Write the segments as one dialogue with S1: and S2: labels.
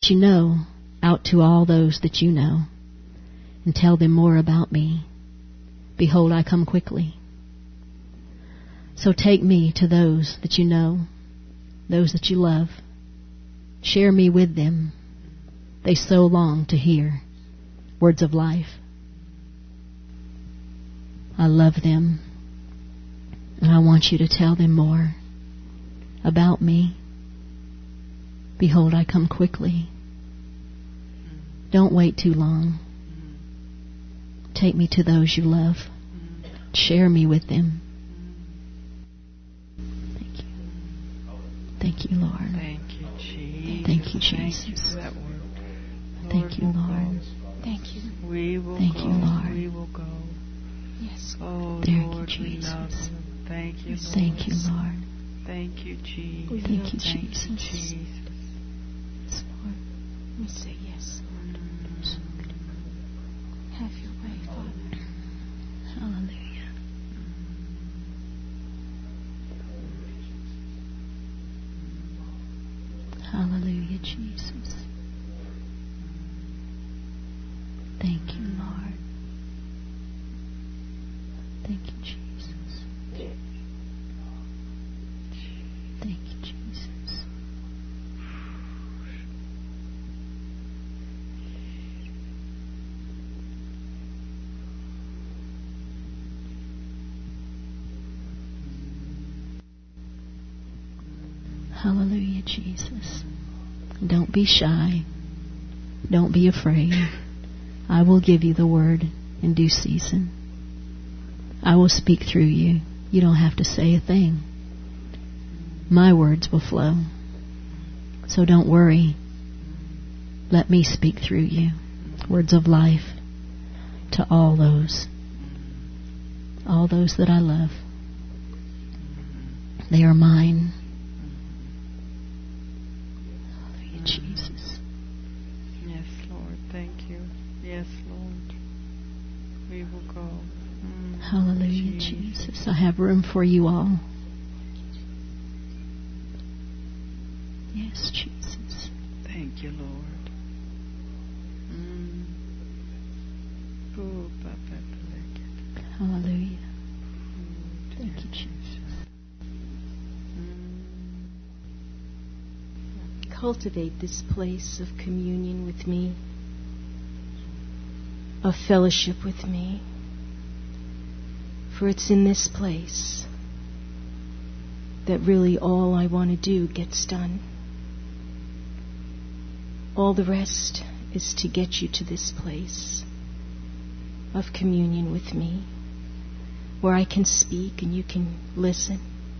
S1: you know out to all those that you know, and tell them more about me. Behold, I come quickly. So take me to those that you know, those that you love. Share me with them. They so long to hear words of life. I love them, and I want you to tell them more about me. Behold, I come quickly. Don't wait too long. Take me to those you love. Share me with them. Thank you. Thank you, Lord.
S2: Thank you, Jesus.
S1: Thank you, Jesus.
S2: Thank you for that word.
S1: Thank you, Lord.
S3: Thank you.
S2: We will
S1: Thank
S2: go.
S1: you, Lord.
S2: We will go.
S3: Yes.
S2: Oh,
S1: Thank
S2: Lord,
S1: you,
S2: we
S1: Jesus.
S2: love you. Thank you, Lord.
S1: Thank you, Lord.
S2: Thank you, Jesus.
S1: Thank you,
S2: Thank
S1: Jesus.
S2: you, Jesus.
S1: Yes, Lord.
S3: We say yes, Lord. Have your way, Father.
S1: Hallelujah. Hallelujah, Jesus. Thank you, Lord. Thank you, Jesus. Thank you, Jesus. Hallelujah, Jesus. Don't be shy. Don't be afraid. I will give you the word in due season. I will speak through you. You don't have to say a thing. My words will flow. So don't worry. Let me speak through you. Words of life to all those that I love. They are mine. Hallelujah, Jesus.
S2: Yes, Lord. Thank you. Yes, Lord. We will go.
S1: Hallelujah, Jesus. I have room for you all. Yes, Jesus.
S2: Thank you, Lord.
S1: Hallelujah. Thank you, Jesus.
S3: Cultivate this place of communion with me, of fellowship with me. For it's in this place that really all I want to do gets done. All the rest is to get you to this place of communion with me, where I can speak and you can listen.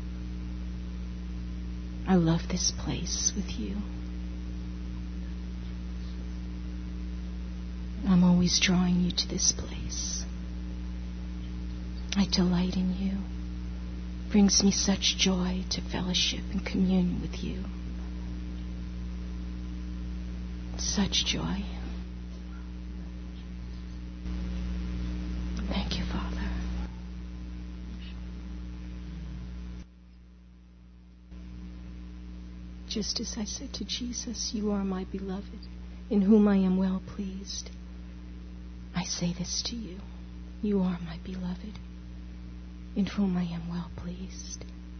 S3: I love this place with you. I'm always drawing you to this place. I delight in you. It brings me such joy to fellowship and communion with you. Such joy. Thank you, Father. Just as I said to Jesus, you are my beloved, in whom I am well pleased. I say this to you. You are my beloved, in whom I am well pleased.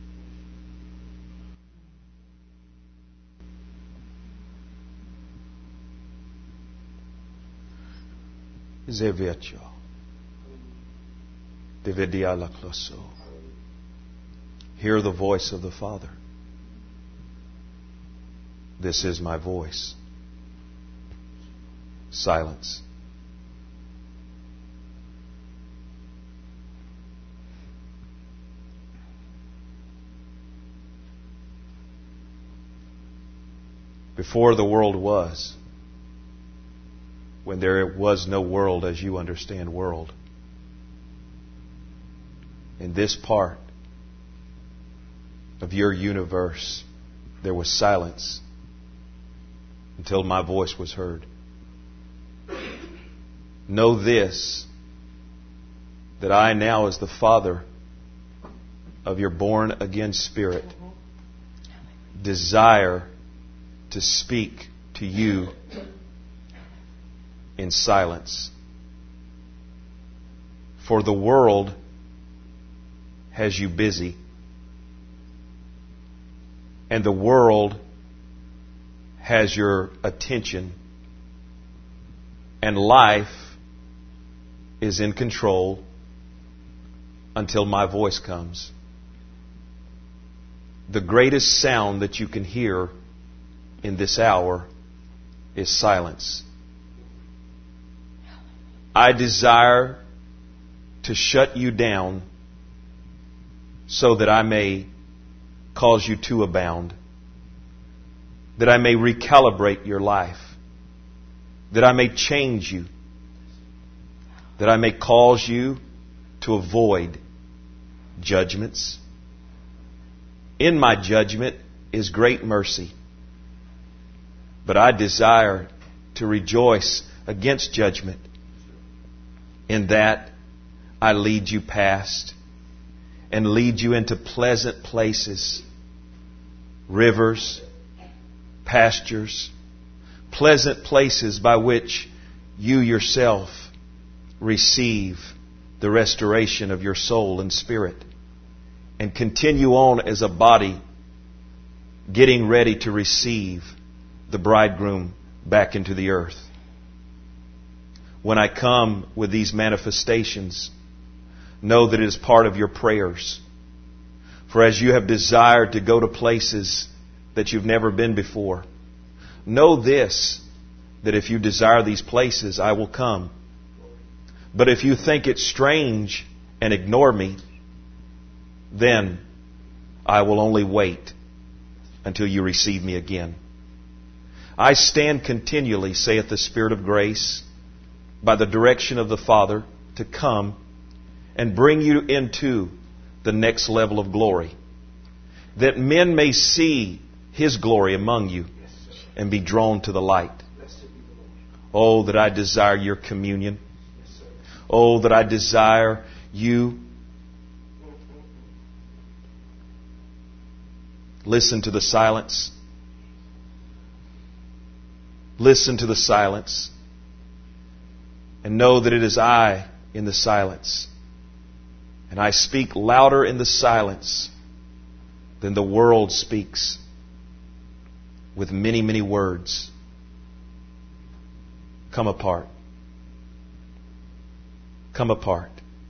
S4: Zeviacho. Devidiala kloso. Hear the voice of the Father. This is my voice. Silence. Before the world was, when there was no world as you understand world, in this part of your universe, there was silence until my voice was heard. Know this, that I now, as the Father of your born again spirit, desire to speak to you in silence. For the world has you busy, and the world has your attention, and life is in control until my voice comes. The greatest sound that you can hear in this hour is silence. I desire to shut you down so that I may cause you to abound, that I may recalibrate your life, that I may change you, that I may cause you to avoid judgments. In my judgment is great mercy, but I desire to rejoice against judgment, in that I lead you past and lead you into pleasant places, rivers, pastures, pleasant places by which you yourself receive the restoration of your soul and spirit, and continue on as a body getting ready to receive the bridegroom back into the earth. When I come with these manifestations, know that it is part of your prayers. For as you have desired to go to places that you've never been before, know this, that if you desire these places, I will come. But if you think it strange and ignore me, then I will only wait until you receive me again. I stand continually, saith the Spirit of grace, by the direction of the Father, to come and bring you into the next level of glory, that men may see His glory among you and be drawn to the light. Oh, that I desire your communion. Oh, that I desire you. Listen to the silence. Listen to the silence. And know that it is I in the silence. And I speak louder in the silence than the world speaks with many, many words. Come apart. Come apart.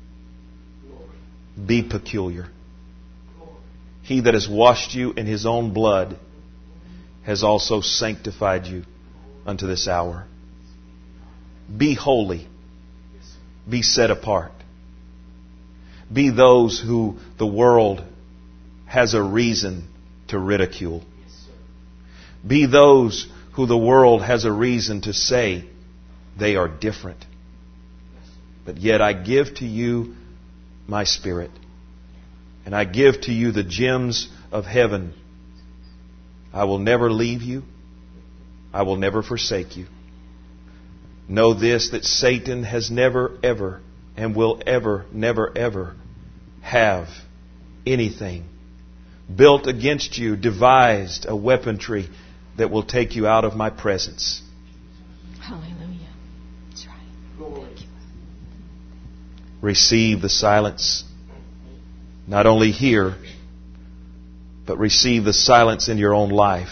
S4: Be peculiar. He that has washed you in His own blood has also sanctified you unto this hour. Be holy. Be set apart. Be those who the world has a reason to ridicule. Be those who the world has a reason to say they are different. But yet I give to you my Spirit. And I give to you the gems of heaven. I will never leave you. I will never forsake you. Know this, that Satan has never, ever, and will ever, never, ever have anything built against you, devised a weaponry that will take you out of my presence.
S3: Hallelujah. That's right. Thank you.
S4: Receive the silence. Not only here, but receive the silence in your own life.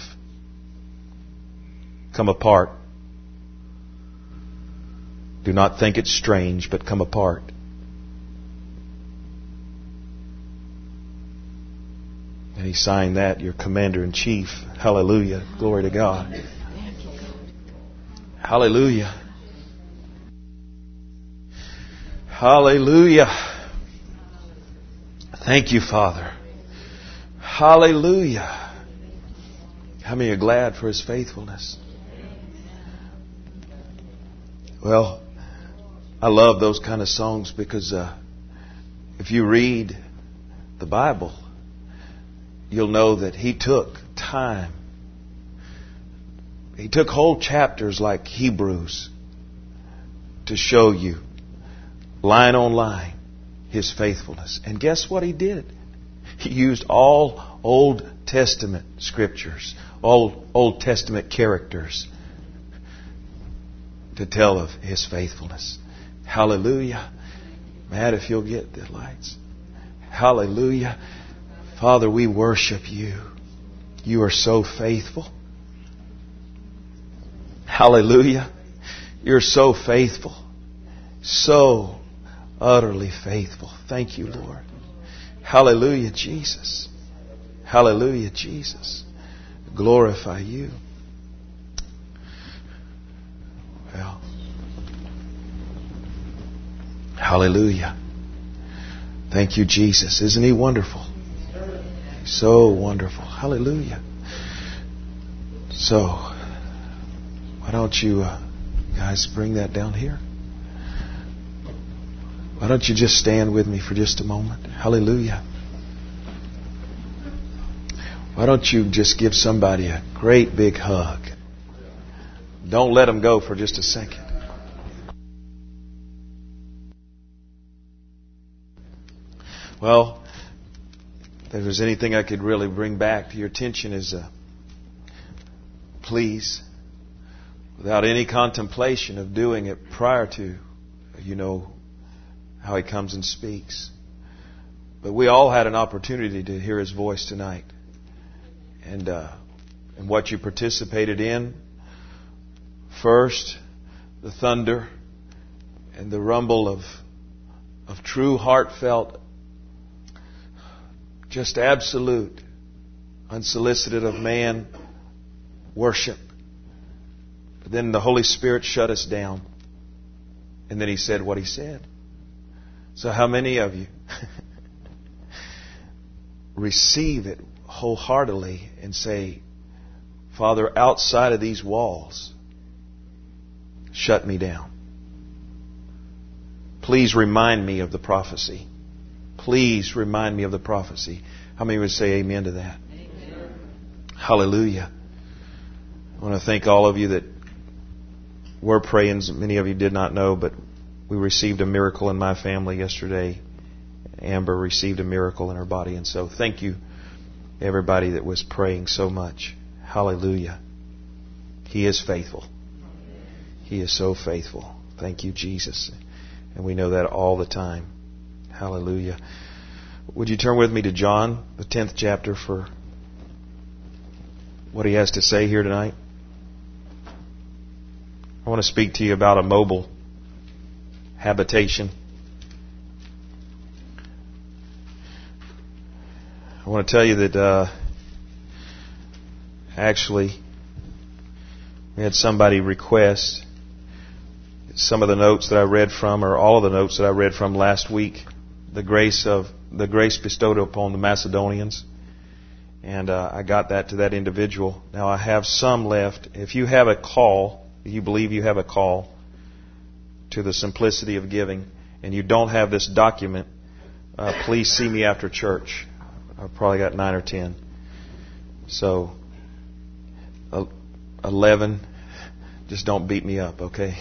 S4: Come apart. Do not think it strange, but come apart. And he signed that, your Commander-in-Chief. Hallelujah. Glory to God. Hallelujah. Hallelujah. Thank you, Father. Hallelujah. How many are glad for His faithfulness? Well, I love those kind of songs because if you read the Bible, you'll know that He took time. He took whole chapters like Hebrews to show you, line on line, His faithfulness. And guess what He did? He used all Old Testament scriptures, all Old Testament characters to tell of His faithfulness. Hallelujah. Matt, if you'll get the lights. Hallelujah. Father, we worship You. You are so faithful. Hallelujah. You're so faithful. So utterly faithful. Thank You, Lord. Hallelujah, Jesus. Hallelujah, Jesus. Glorify You. Well, hallelujah. Thank You, Jesus. Isn't He wonderful? So wonderful. Hallelujah. So, why don't you guys bring that down here? Why don't you just stand with me for just a moment? Hallelujah. Why don't you just give somebody a great big hug? Don't let them go for just a second. Well, if there's anything I could really bring back to your attention is, please, without any contemplation of doing it prior to, how He comes and speaks. But we all had an opportunity to hear His voice tonight. And what you participated in, first, the thunder and the rumble of true, heartfelt, just absolute, unsolicited of man worship. But then the Holy Spirit shut us down. And then He said what He said. So how many of you receive it wholeheartedly and say, Father, outside of these walls, shut me down. Please remind me of the prophecy. Please remind me of the prophecy. How many would say amen to that? Amen. Hallelujah. I want to thank all of you that were praying. Many of you did not know, but we received a miracle in my family yesterday. Amber received a miracle in her body. And so thank you, everybody that was praying so much. Hallelujah. He is faithful. He is so faithful. Thank you, Jesus. And we know that all the time. Hallelujah. Would you turn with me to John, the 10th chapter, for what he has to say here tonight? I want to speak to you about a mobile habitation. I want to tell you that actually we had somebody request some of the notes that I read from, or all of the notes that I read from last week, the grace bestowed upon the Macedonians. And I got that to that individual. Now I have some left. If you have a call, if you believe you have a call to the simplicity of giving, and you don't have this document, please see me after church. I've probably got 9 or 10. So 11, just don't beat me up, okay?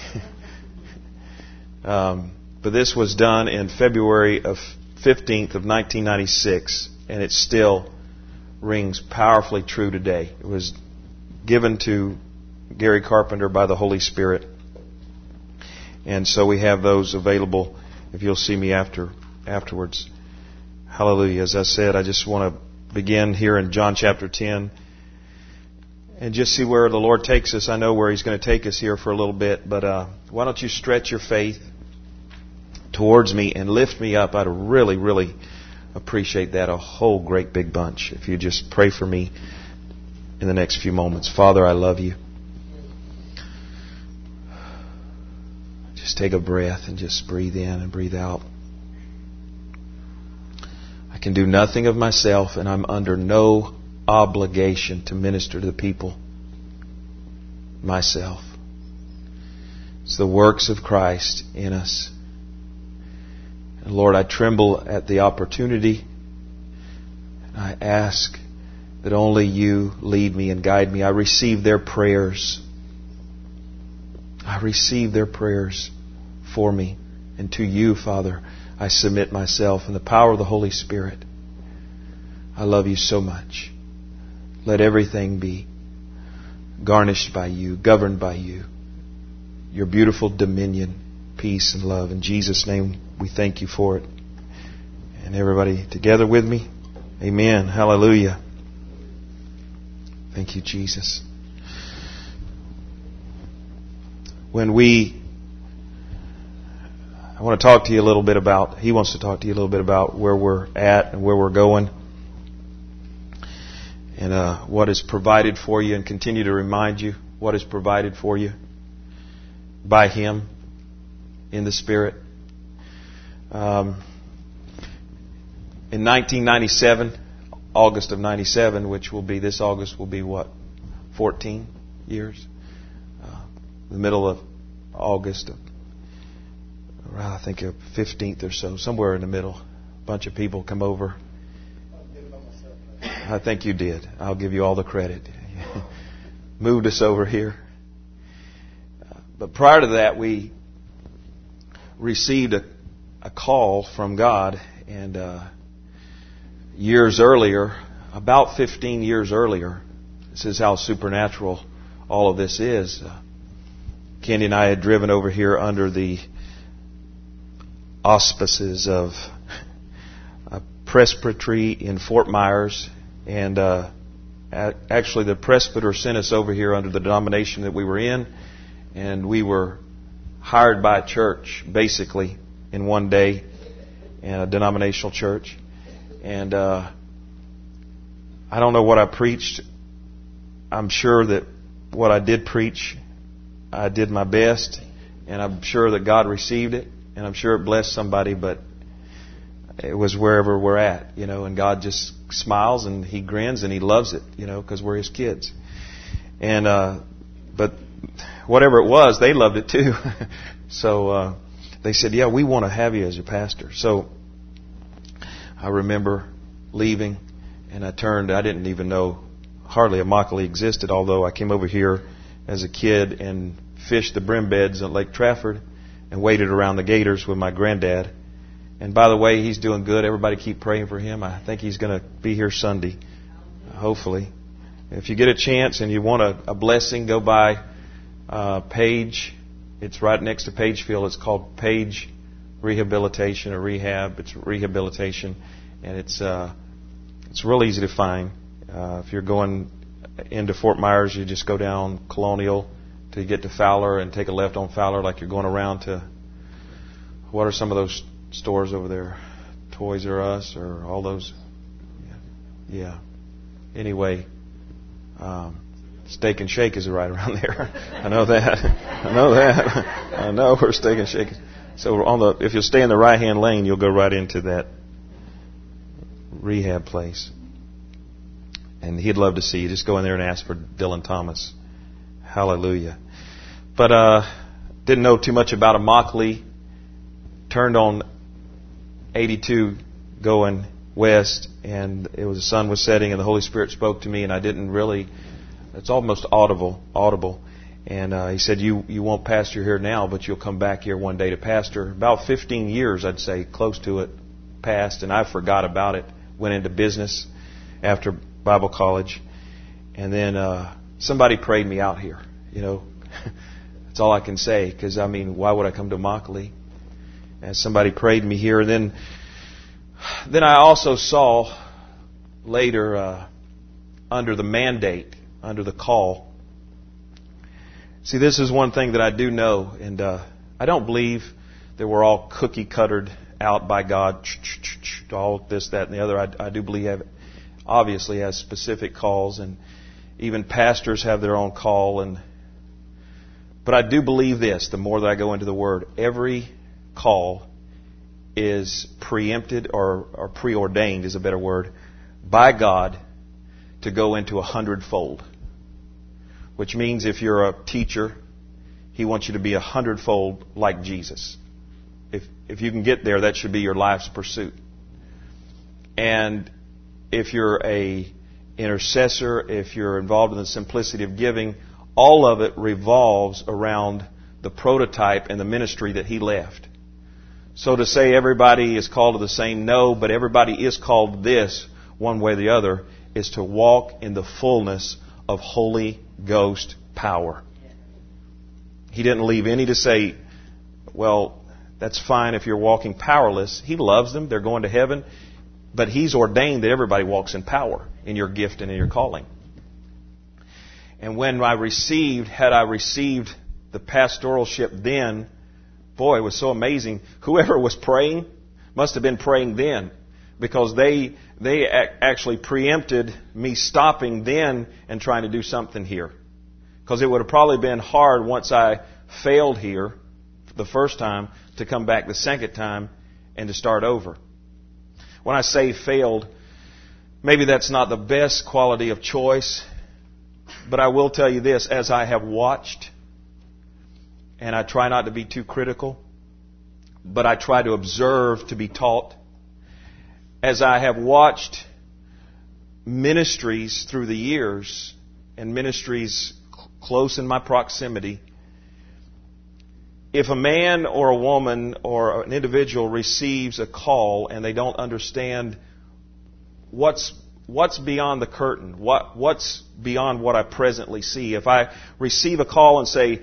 S4: But this was done in February of 15th of 1996, and it still rings powerfully true today. It was given to Gary Carpenter by the Holy Spirit. And so we have those available if you'll see me afterwards. Hallelujah. As I said, I just want to begin here in John chapter 10 and just see where the Lord takes us. I know where He's going to take us here for a little bit, but why don't you stretch your faith towards me and lift me up? I'd really, really appreciate that a whole great big bunch if you just pray for me in the next few moments. Father, I love You. Just take a breath and just breathe in and breathe out. I can do nothing of myself, and I'm under no obligation to minister to the people myself. It's the works of Christ in us. And Lord, I tremble at the opportunity, and I ask that only You lead me and guide me. I receive their prayers. I receive their prayers for me. And to You, Father, I submit myself in the power of the Holy Spirit. I love You so much. Let everything be garnished by You, governed by You. your beautiful dominion, peace, and love. In Jesus' name, we thank you for it. And everybody together with me, amen. Hallelujah. Thank you, Jesus. I want to talk to you a little bit about, he wants to talk to you a little bit about where we're at and where we're going. And what is provided for you, and continue to remind you what is provided for you by Him in the Spirit. In 1997, August of 97, which will be this August, will be what? 14 years? The middle of August, I think of 15th or so, somewhere in the middle. A bunch of people come over. I think you did. I'll give you all the credit. Moved us over here. But prior to that, we received a call from God, and years earlier, about 15 years earlier, this is how supernatural all of this is. Candy and I had driven over here under the auspices of a presbytery in Fort Myers. And actually the presbyter sent us over here under the denomination that we were in. And we were hired by a church, basically, in one day, in a denominational church. And I don't know what I preached. I'm sure that what I did preach, I did my best, and I'm sure that God received it, and I'm sure it blessed somebody, but it was wherever we're at, and God just smiles and He grins and He loves it, because we're His kids. And, but whatever it was, they loved it too. So, they said, yeah, we want to have you as your pastor. So, I remember leaving, and I didn't even know hardly Immokalee existed, although I came over here as a kid and fished the brim beds at Lake Trafford and waited around the gators with my granddad. And by the way, he's doing good. Everybody keep praying for him. I think he's going to be here Sunday, hopefully. If you get a chance and you want a blessing, go by Page. It's right next to Pagefield. It's called Page Rehabilitation or Rehab. It's rehabilitation, and it's real easy to find. If you're going into Fort Myers, you just go down Colonial till you get to Fowler and take a left on Fowler, like you're going around to, what are some of those stores over there? Toys R Us or all those? Yeah. Anyway, Steak and Shake is right around there. I know that. I know where Steak and Shake is. So if you'll stay in the right-hand lane, you'll go right into that rehab place. And he'd love to see you. Just go in there and ask for Dylan Thomas. Hallelujah. But didn't know too much about Immokalee. Turned on 82 going west, and the sun was setting, and the Holy Spirit spoke to me, and I didn't really. It's almost audible. And he said, "You won't pastor here now, but you'll come back here one day to pastor." About 15 years, I'd say, close to it, passed, and I forgot about it. Went into business after Bible college, and then somebody prayed me out here. That's all I can say, because why would I come to Immokalee? And somebody prayed me here, and then I also saw later under the mandate, under the call. See, this is one thing that I do know, and I don't believe that we're all cookie-cuttered out by God, all this, that, and the other. I do believe obviously has specific calls, and even pastors have their own call. But I do believe this, the more that I go into the Word, every call is preempted or preordained is a better word, by God to go into 100-fold. Which means if you're a teacher, He wants you to be 100-fold like Jesus. If you can get there, that should be your life's pursuit. And if you're a intercessor, if you're involved in the simplicity of giving, all of it revolves around the prototype and the ministry that He left. So to say everybody is called to the same, no, but everybody is called to this, one way or the other, is to walk in the fullness of Holy Ghost power. He didn't leave any to say, well, that's fine if you're walking powerless. He loves them. They're going to heaven. But He's ordained that everybody walks in power in your gift and in your calling. And when had I received the pastoralship then, boy, it was so amazing. Whoever was praying must have been praying then, because they actually preempted me stopping then and trying to do something here. Because it would have probably been hard once I failed here the first time to come back the second time and to start over. When I say failed, maybe that's not the best quality of choice, but I will tell you this, as I have watched, and I try not to be too critical, but I try to observe to be taught. As I have watched ministries through the years, and ministries close in my proximity, if a man or a woman or an individual receives a call and they don't understand what's beyond the curtain, what's beyond what I presently see. If I receive a call and say,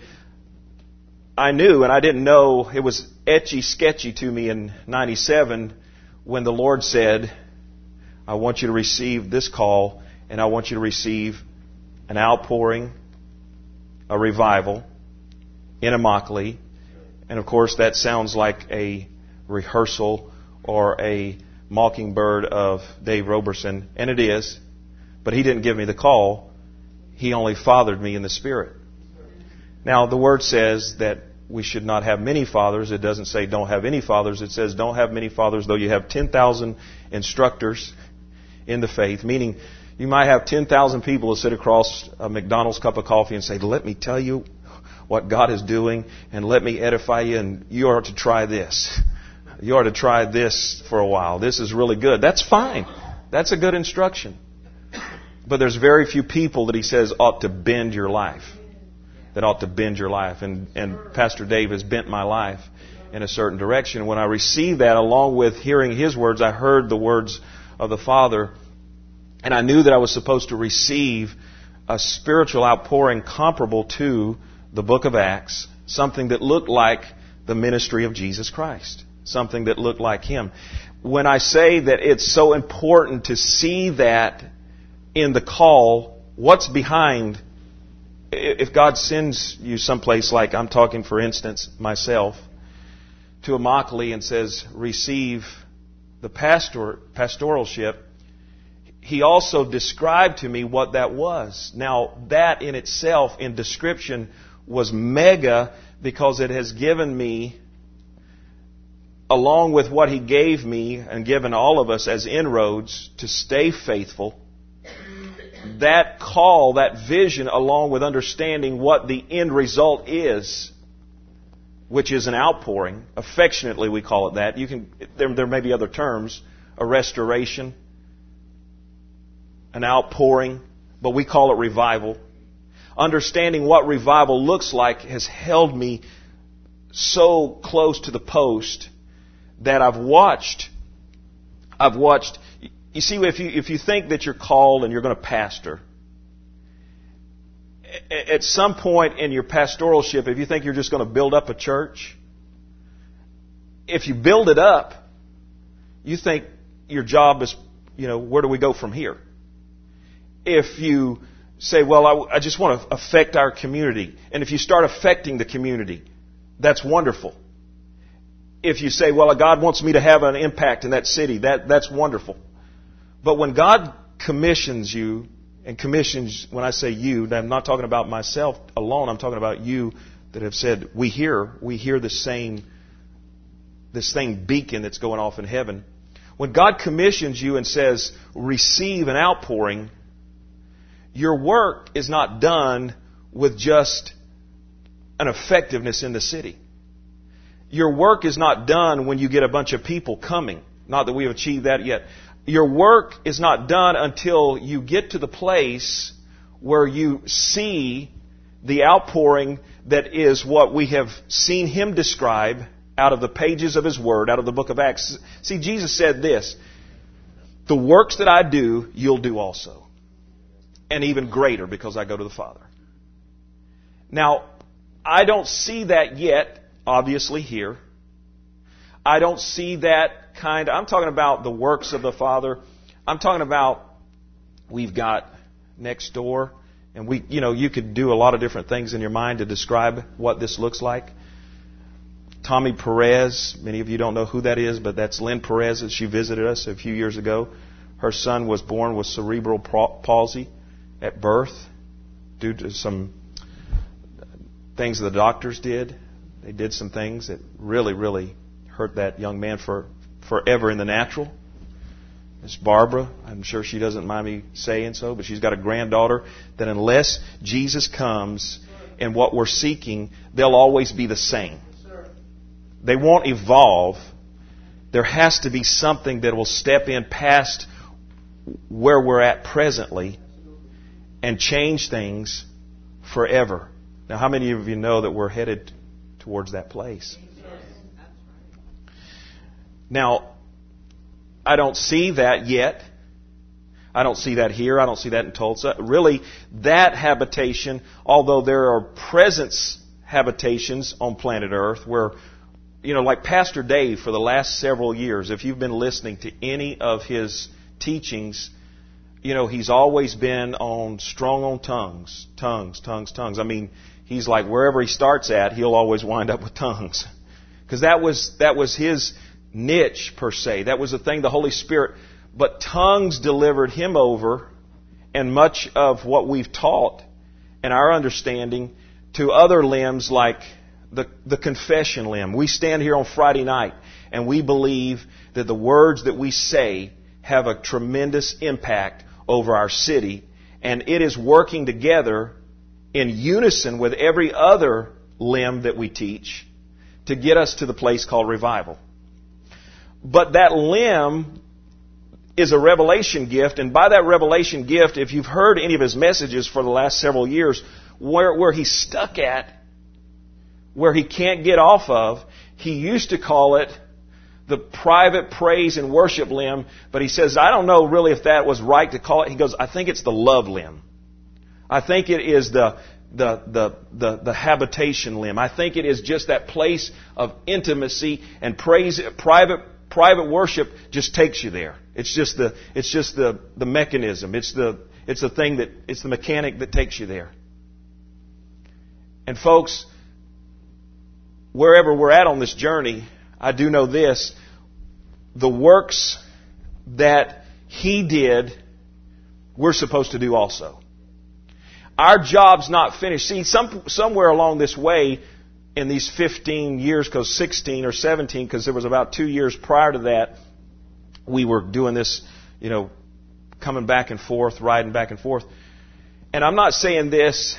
S4: I knew and I didn't know, it was etchy-sketchy to me in 97 when the Lord said, I want you to receive this call and I want you to receive an outpouring, a revival in Immokalee. And of course that sounds like a rehearsal or a mockingbird of Dave Roberson, and it is, but he didn't give me the call. He only fathered me in the Spirit. Now, the Word says that we should not have many fathers. It doesn't say don't have any fathers. It says don't have many fathers, though you have 10,000 instructors in the faith, meaning you might have 10,000 people to sit across a McDonald's cup of coffee and say, let me tell you what God is doing, and let me edify you, and you are to try this. You ought to try this for a while. This is really good. That's fine. That's a good instruction. But there's very few people that he says ought to bend your life. That ought to bend your life. And Pastor Dave has bent my life in a certain direction. When I received that, along with hearing his words, I heard the words of the Father. And I knew that I was supposed to receive a spiritual outpouring comparable to the book of Acts. Something that looked like the ministry of Jesus Christ. Something that looked like Him. When I say that it's so important to see that in the call, what's behind, if God sends you someplace like, I'm talking for instance, myself, to Immokalee and says, receive the pastoralship, He also described to me what that was. Now, that in itself, in description, was mega, because it has given me, along with what He gave me and given all of us as inroads to stay faithful, that call, that vision, along with understanding what the end result is, which is an outpouring, affectionately we call it that. There may be other terms, a restoration, an outpouring, but we call it revival. Understanding what revival looks like has held me so close to the post that I've watched. You see, if you think that you're called and you're going to pastor, at some point in your pastoralship, if you think you're just going to build up a church, if you build it up, you think your job is, where do we go from here? If you say, well, I just want to affect our community, and if you start affecting the community, that's wonderful. If you say, well, God wants me to have an impact in that city, that's wonderful. But when God commissions you, and commissions, when I say you, I'm not talking about myself alone, I'm talking about you that have said, we hear this same beacon that's going off in heaven. When God commissions you and says, receive an outpouring, your work is not done with just an effectiveness in the city. Your work is not done when you get a bunch of people coming. Not that we have achieved that yet. Your work is not done until you get to the place where you see the outpouring that is what we have seen Him describe out of the pages of His Word, out of the book of Acts. See, Jesus said this, the works that I do, you'll do also. And even greater, because I go to the Father. Now, I don't see that yet, obviously, here. I don't see that I'm talking about the works of the Father. I'm talking about we've got next door, and you could do a lot of different things in your mind to describe what this looks like. Tommy Perez, many of you don't know who that is, but that's Lynn Perez. She visited us a few years ago. Her son was born with cerebral palsy at birth due to some things the doctors did. They did some things that really, really hurt that young man forever in the natural. Miss Barbara, I'm sure she doesn't mind me saying so, but she's got a granddaughter that unless Jesus comes and what we're seeking, they'll always be the same. They won't evolve. There has to be something that will step in past where we're at presently and change things forever. Now, how many of you know that we're headed towards that place? Now, I don't see that yet. I don't see that here. I don't see that in Tulsa. Really, that habitation, although there are presence habitations on planet Earth where, like Pastor Dave for the last several years, if you've been listening to any of his teachings, he's always been strong on tongues. I mean, he's like wherever he starts at, he'll always wind up with tongues. Because that was his niche, per se. That was the thing, the Holy Spirit. But tongues delivered him over, and much of what we've taught and our understanding to other limbs like the confession limb. We stand here on Friday night and we believe that the words that we say have a tremendous impact over our city, and it is working together in unison with every other limb that we teach to get us to the place called revival. But that limb is a revelation gift, and by that revelation gift, if you've heard any of his messages for the last several years, where he's stuck at, where he can't get off of, he used to call it the private praise and worship limb, but he says, I don't know really if that was right to call it. He goes, I think it's the love limb. I think it is the habitation limb. I think it is just that place of intimacy and praise. Private worship just takes you there. It's just the mechanism. It's the mechanic that takes you there. And folks, wherever we're at on this journey, I do know this: the works that He did, we're supposed to do also. Our job's not finished. See, somewhere along this way, in these 15 years, because 16 or 17, because there was about 2 years prior to that, we were doing this, coming back and forth, riding back and forth. And I'm not saying this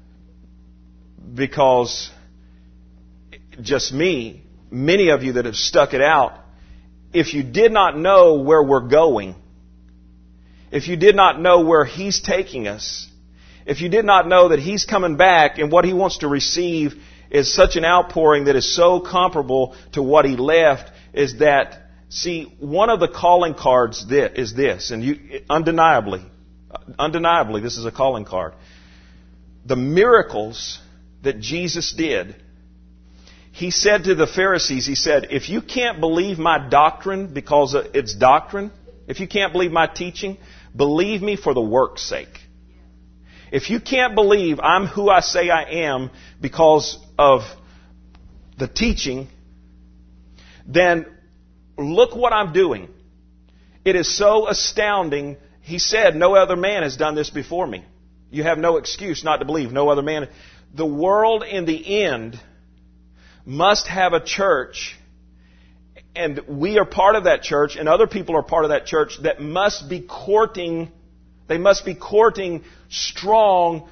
S4: because just me. Many of you that have stuck it out, if you did not know where we're going, if you did not know where He's taking us, if you did not know that He's coming back and what He wants to receive is such an outpouring that is so comparable to what He left, is that, see, one of the calling cards is this, and undeniably, this is a calling card. The miracles that Jesus did, He said to the Pharisees, He said, if you can't believe my doctrine because it's doctrine, if you can't believe my teaching, believe me for the work's sake. If you can't believe I'm who I say I am because of the teaching, then look what I'm doing. It is so astounding. He said, no other man has done this before me. You have no excuse not to believe. No other man. The world in the end must have a church, and we are part of that church, and other people are part of that church that must be courting. They must be courting strongly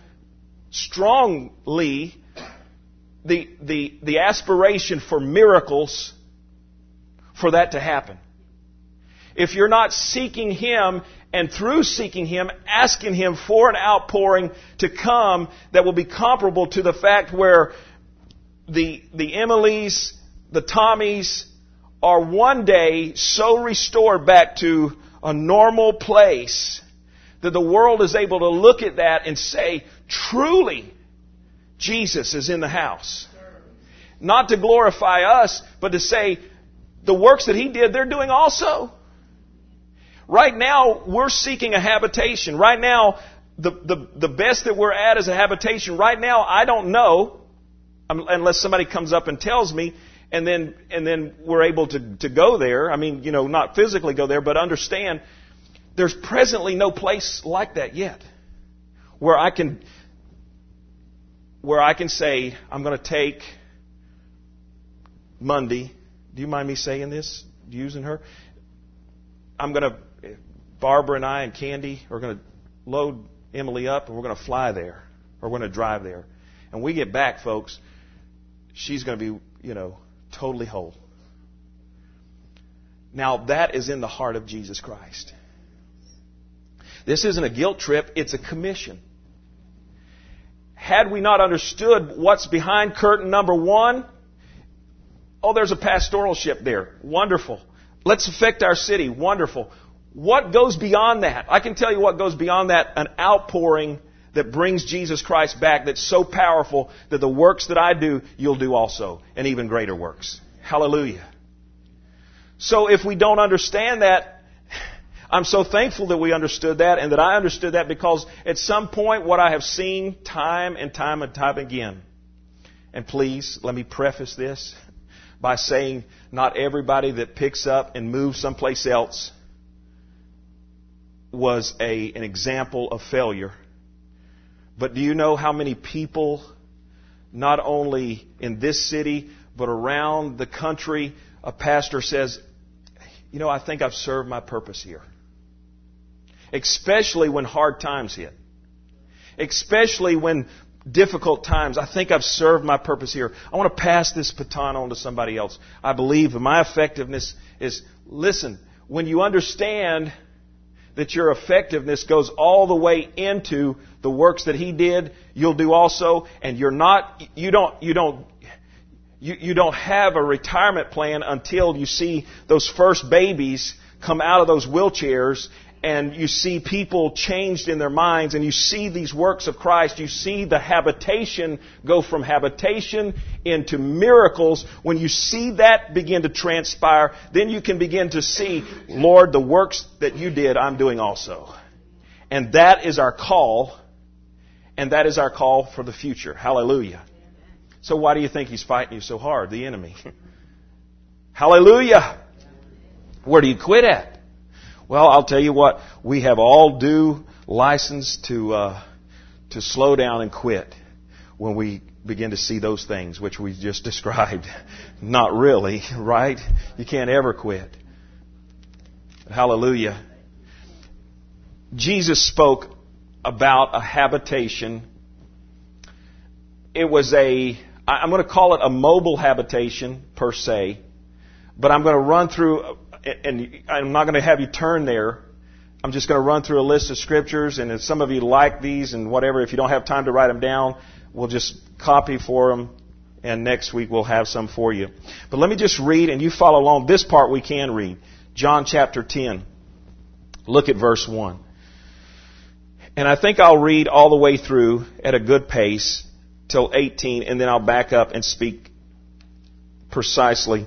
S4: the aspiration for miracles for that to happen. If you're not seeking Him, and through seeking Him, asking Him for an outpouring to come that will be comparable to the fact where the Emilys, the Tommies are one day so restored back to a normal place that the world is able to look at that and say, truly, Jesus is in the house. Not to glorify us, but to say the works that He did, they're doing also. Right now, we're seeking a habitation. Right now, the best that we're at is a habitation. Right now, I don't know, unless somebody comes up and tells me, and then we're able to go there. I mean, not physically go there, but understand there's presently no place like that yet, where I can say, I'm going to take Monday. Do you mind me saying this? Using her? Barbara and I and Candy are going to load Emily up, and we're going to fly there, or we're going to drive there. And we get back, folks, she's going to be, totally whole. Now, that is in the heart of Jesus Christ. This isn't a guilt trip, it's a commission. Had we not understood what's behind curtain number 1, there's a pastoral ship there. Wonderful. Let's affect our city. Wonderful. What goes beyond that? I can tell you what goes beyond that. An outpouring that brings Jesus Christ back that's so powerful that the works that I do, you'll do also. And even greater works. Hallelujah. So if we don't understand that, I'm so thankful that we understood that and that I understood that, because at some point what I have seen time and time again, and please let me preface this by saying not everybody that picks up and moves someplace else was an example of failure. But do you know how many people, not only in this city, but around the country, a pastor says, I think I've served my purpose here. Especially when hard times hit. Especially when difficult times. I think I've served my purpose here. I want to pass this baton on to somebody else. I believe my effectiveness is, listen, when you understand that your effectiveness goes all the way into the works that He did, you'll do also, and you don't have a retirement plan until you see those first babies come out of those wheelchairs, and you see people changed in their minds, and you see these works of Christ. You see the habitation go from habitation into miracles. When you see that begin to transpire, then you can begin to see, Lord, the works that you did, I'm doing also. And that is our call, and that is our call for the future. Hallelujah. So why do you think he's fighting you so hard, the enemy? Hallelujah. Where do you quit at? Well, I'll tell you what, we have all due license to slow down and quit when we begin to see those things which we just described. Not really, right? You can't ever quit. Hallelujah. Jesus spoke about a habitation. It was I'm going to call it a mobile habitation per se, but I'm going to run through, and I'm not going to have you turn there. I'm just going to run through a list of scriptures, and if some of you like these and whatever, if you don't have time to write them down, we'll just copy for them, and next week we'll have some for you. But let me just read, and you follow along. This part we can read. John chapter 10. Look at verse 1. And I think I'll read all the way through at a good pace till 18, and then I'll back up and speak precisely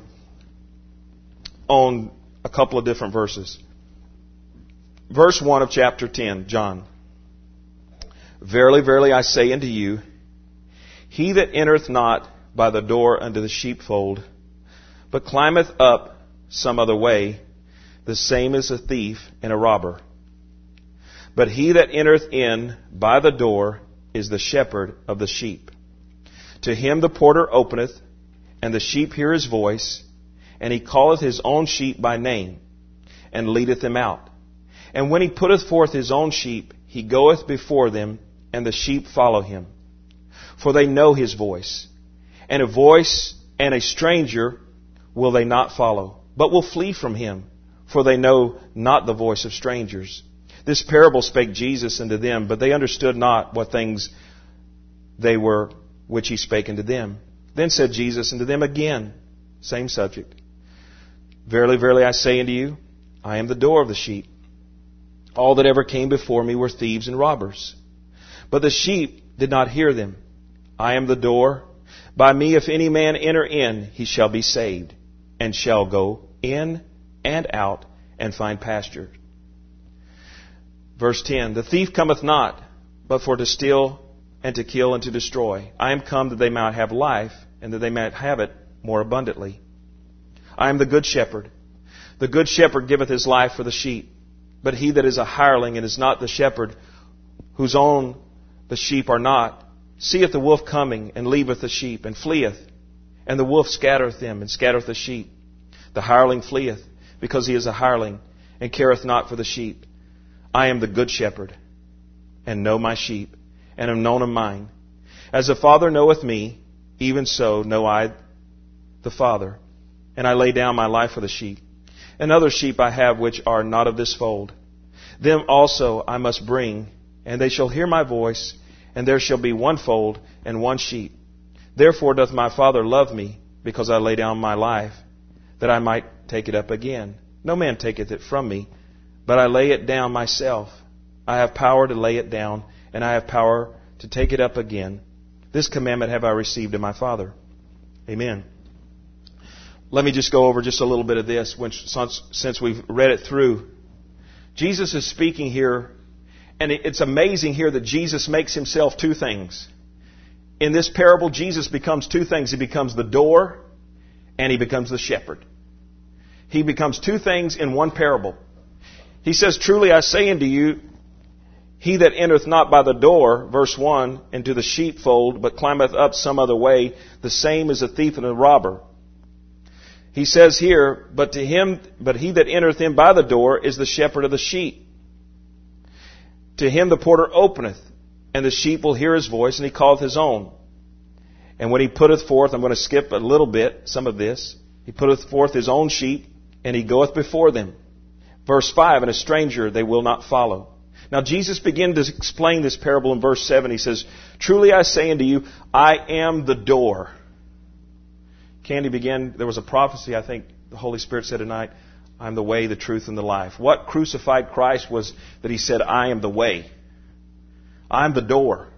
S4: on a couple of different verses. Verse 1 of chapter 10, John. Verily, verily, I say unto you, he that entereth not by the door unto the sheepfold, but climbeth up some other way, the same is a thief and a robber. But he that entereth in by the door is the shepherd of the sheep. To him the porter openeth, and the sheep hear his voice, and he calleth his own sheep by name, and leadeth them out. And when he putteth forth his own sheep, he goeth before them, and the sheep follow him. For they know his voice. And a voice and a stranger will they not follow, but will flee from him, for they know not the voice of strangers. This parable spake Jesus unto them, but they understood not what things they were which he spake unto them. Then said Jesus unto them again, same subject. Verily, verily, I say unto you, I am the door of the sheep. All that ever came before me were thieves and robbers. But the sheep did not hear them. I am the door. By me, if any man enter in, he shall be saved, and shall go in and out and find pasture. Verse 10, the thief cometh not, but for to steal and to kill and to destroy. I am come that they might have life, and that they might have it more abundantly. I am the good shepherd. The good shepherd giveth his life for the sheep. But he that is a hireling and is not the shepherd, whose own the sheep are not, seeth the wolf coming, and leaveth the sheep, and fleeth. And the wolf scattereth them, and scattereth the sheep. The hireling fleeth, because he is a hireling, and careth not for the sheep. I am the good shepherd, and know my sheep, and am known of mine. As the Father knoweth me, even so know I the Father, and I lay down my life for the sheep. And other sheep I have which are not of this fold. Them also I must bring, and they shall hear my voice, and there shall be one fold and one sheep. Therefore doth my Father love me, because I lay down my life, that I might take it up again. No man taketh it from me, but I lay it down myself. I have power to lay it down, and I have power to take it up again. This commandment have I received of my Father. Amen. Let me just go over just a little bit of this, since we've read it through. Jesus is speaking here, and it's amazing here that Jesus makes himself two things. In this parable, Jesus becomes two things. He becomes the door, and he becomes the shepherd. He becomes two things in one parable. He says, truly I say unto you, he that entereth not by the door, verse 1, into the sheepfold, but climbeth up some other way, the same is a thief and a robber. He says here, but he that entereth in by the door is the shepherd of the sheep. To him the porter openeth, and the sheep will hear his voice, and he calleth his own. And when he putteth forth, I'm going to skip a little bit, some of this. He putteth forth his own sheep, and he goeth before them. Verse 5, and a stranger they will not follow. Now Jesus began to explain this parable in verse 7. He says, truly I say unto you, I am the door. Candy began, there was a prophecy, I think the Holy Spirit said tonight, I'm the way, the truth, and the life. What crucified Christ was that he said, I am the way. I'm the door.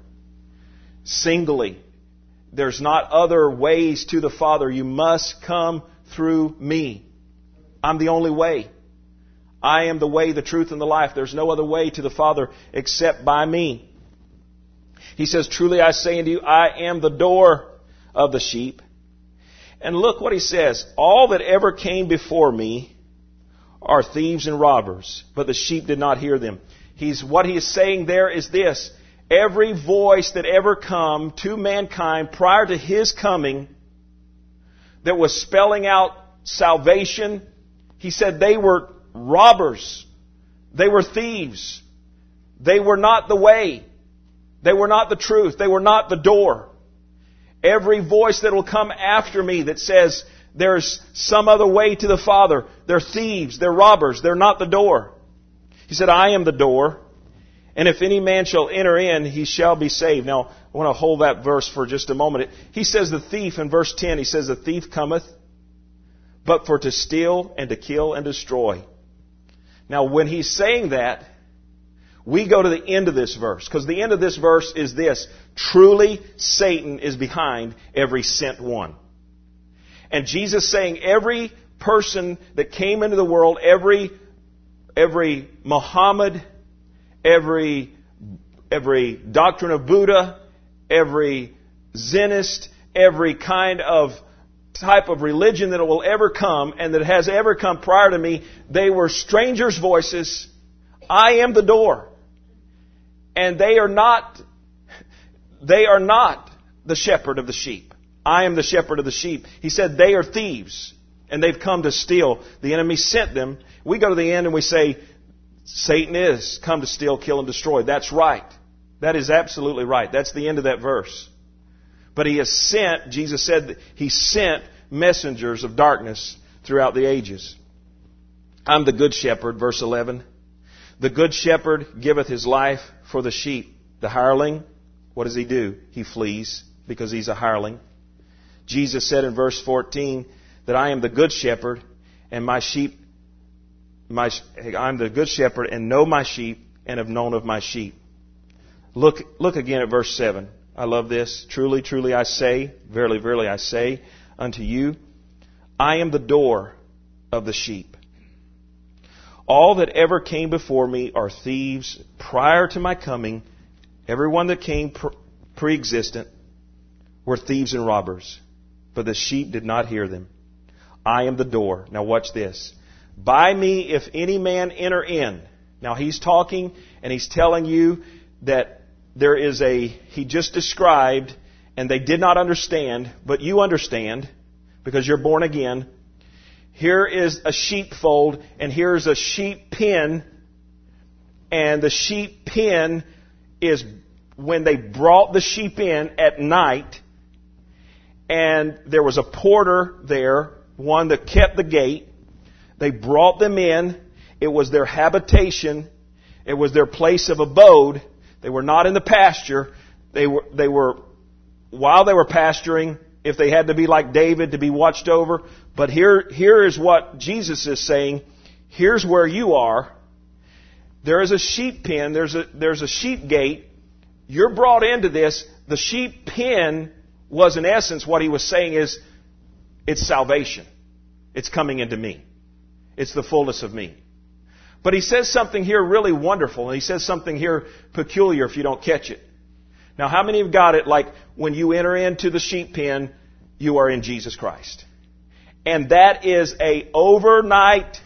S4: Singly. There's not other ways to the Father. You must come through me. I'm the only way. I am the way, the truth, and the life. There's no other way to the Father except by me. He says, truly I say unto you, I am the door of the sheep. And look what he says. All that ever came before me are thieves and robbers, but the sheep did not hear them. What he is saying there is this. Every voice that ever come to mankind prior to his coming that was spelling out salvation, he said they were robbers. They were thieves. They were not the way. They were not the truth. They were not the door. Every voice that will come after me that says there's some other way to the Father, they're thieves, they're robbers, they're not the door. He said, I am the door, and if any man shall enter in, he shall be saved. Now, I want to hold that verse for just a moment. He says the thief in verse 10, he says the thief cometh, but for to steal and to kill and destroy. Now, when he's saying that, we go to the end of this verse, because the end of this verse is this. Truly, Satan is behind every sent one. And Jesus saying every person that came into the world, every Muhammad, every doctrine of Buddha, every Zenist, every kind of type of religion that will ever come and that has ever come prior to me, they were strangers' voices. I am the door. And they are not the shepherd of the sheep. I am the shepherd of the sheep. He said they are thieves and they've come to steal. The enemy sent them. We go to the end and we say, Satan is come to steal, kill, and destroy. That's right. That is absolutely right. That's the end of that verse. But he has sent, Jesus said that he sent messengers of darkness throughout the ages. I'm the good shepherd, verse 11. The good shepherd giveth his life for the sheep. The hireling, what does he do? He flees because he's a hireling. Jesus said in verse 14 that I am the good shepherd and my sheep, I'm the good shepherd and know my sheep and have known of my sheep. Look again at verse 7. I love this. Truly, truly I say, verily, verily I say unto you, I am the door of the sheep. All that ever came before me are thieves. Prior to my coming, everyone that came pre-existent were thieves and robbers. But the sheep did not hear them. I am the door. Now watch this. By me, if any man enter in. Now he's talking and he's telling you that there is he just described, and they did not understand, but you understand because you're born again. Here is a sheepfold, and here's a sheep pen. And the sheep pen is when they brought the sheep in at night, and there was a porter there, one that kept the gate. They brought them in. It was their habitation. It was their place of abode. They were not in the pasture. They were while they were pasturing, if they had to be like David to be watched over. But here is what Jesus is saying. Here's where you are. There is a sheep pen. There's a sheep gate. You're brought into this. The sheep pen was, in essence, what he was saying is, it's salvation. It's coming into me. It's the fullness of me. But he says something here really wonderful, and he says something here peculiar if you don't catch it. Now, how many have got it like when you enter into the sheep pen, you are in Jesus Christ? And that is a overnight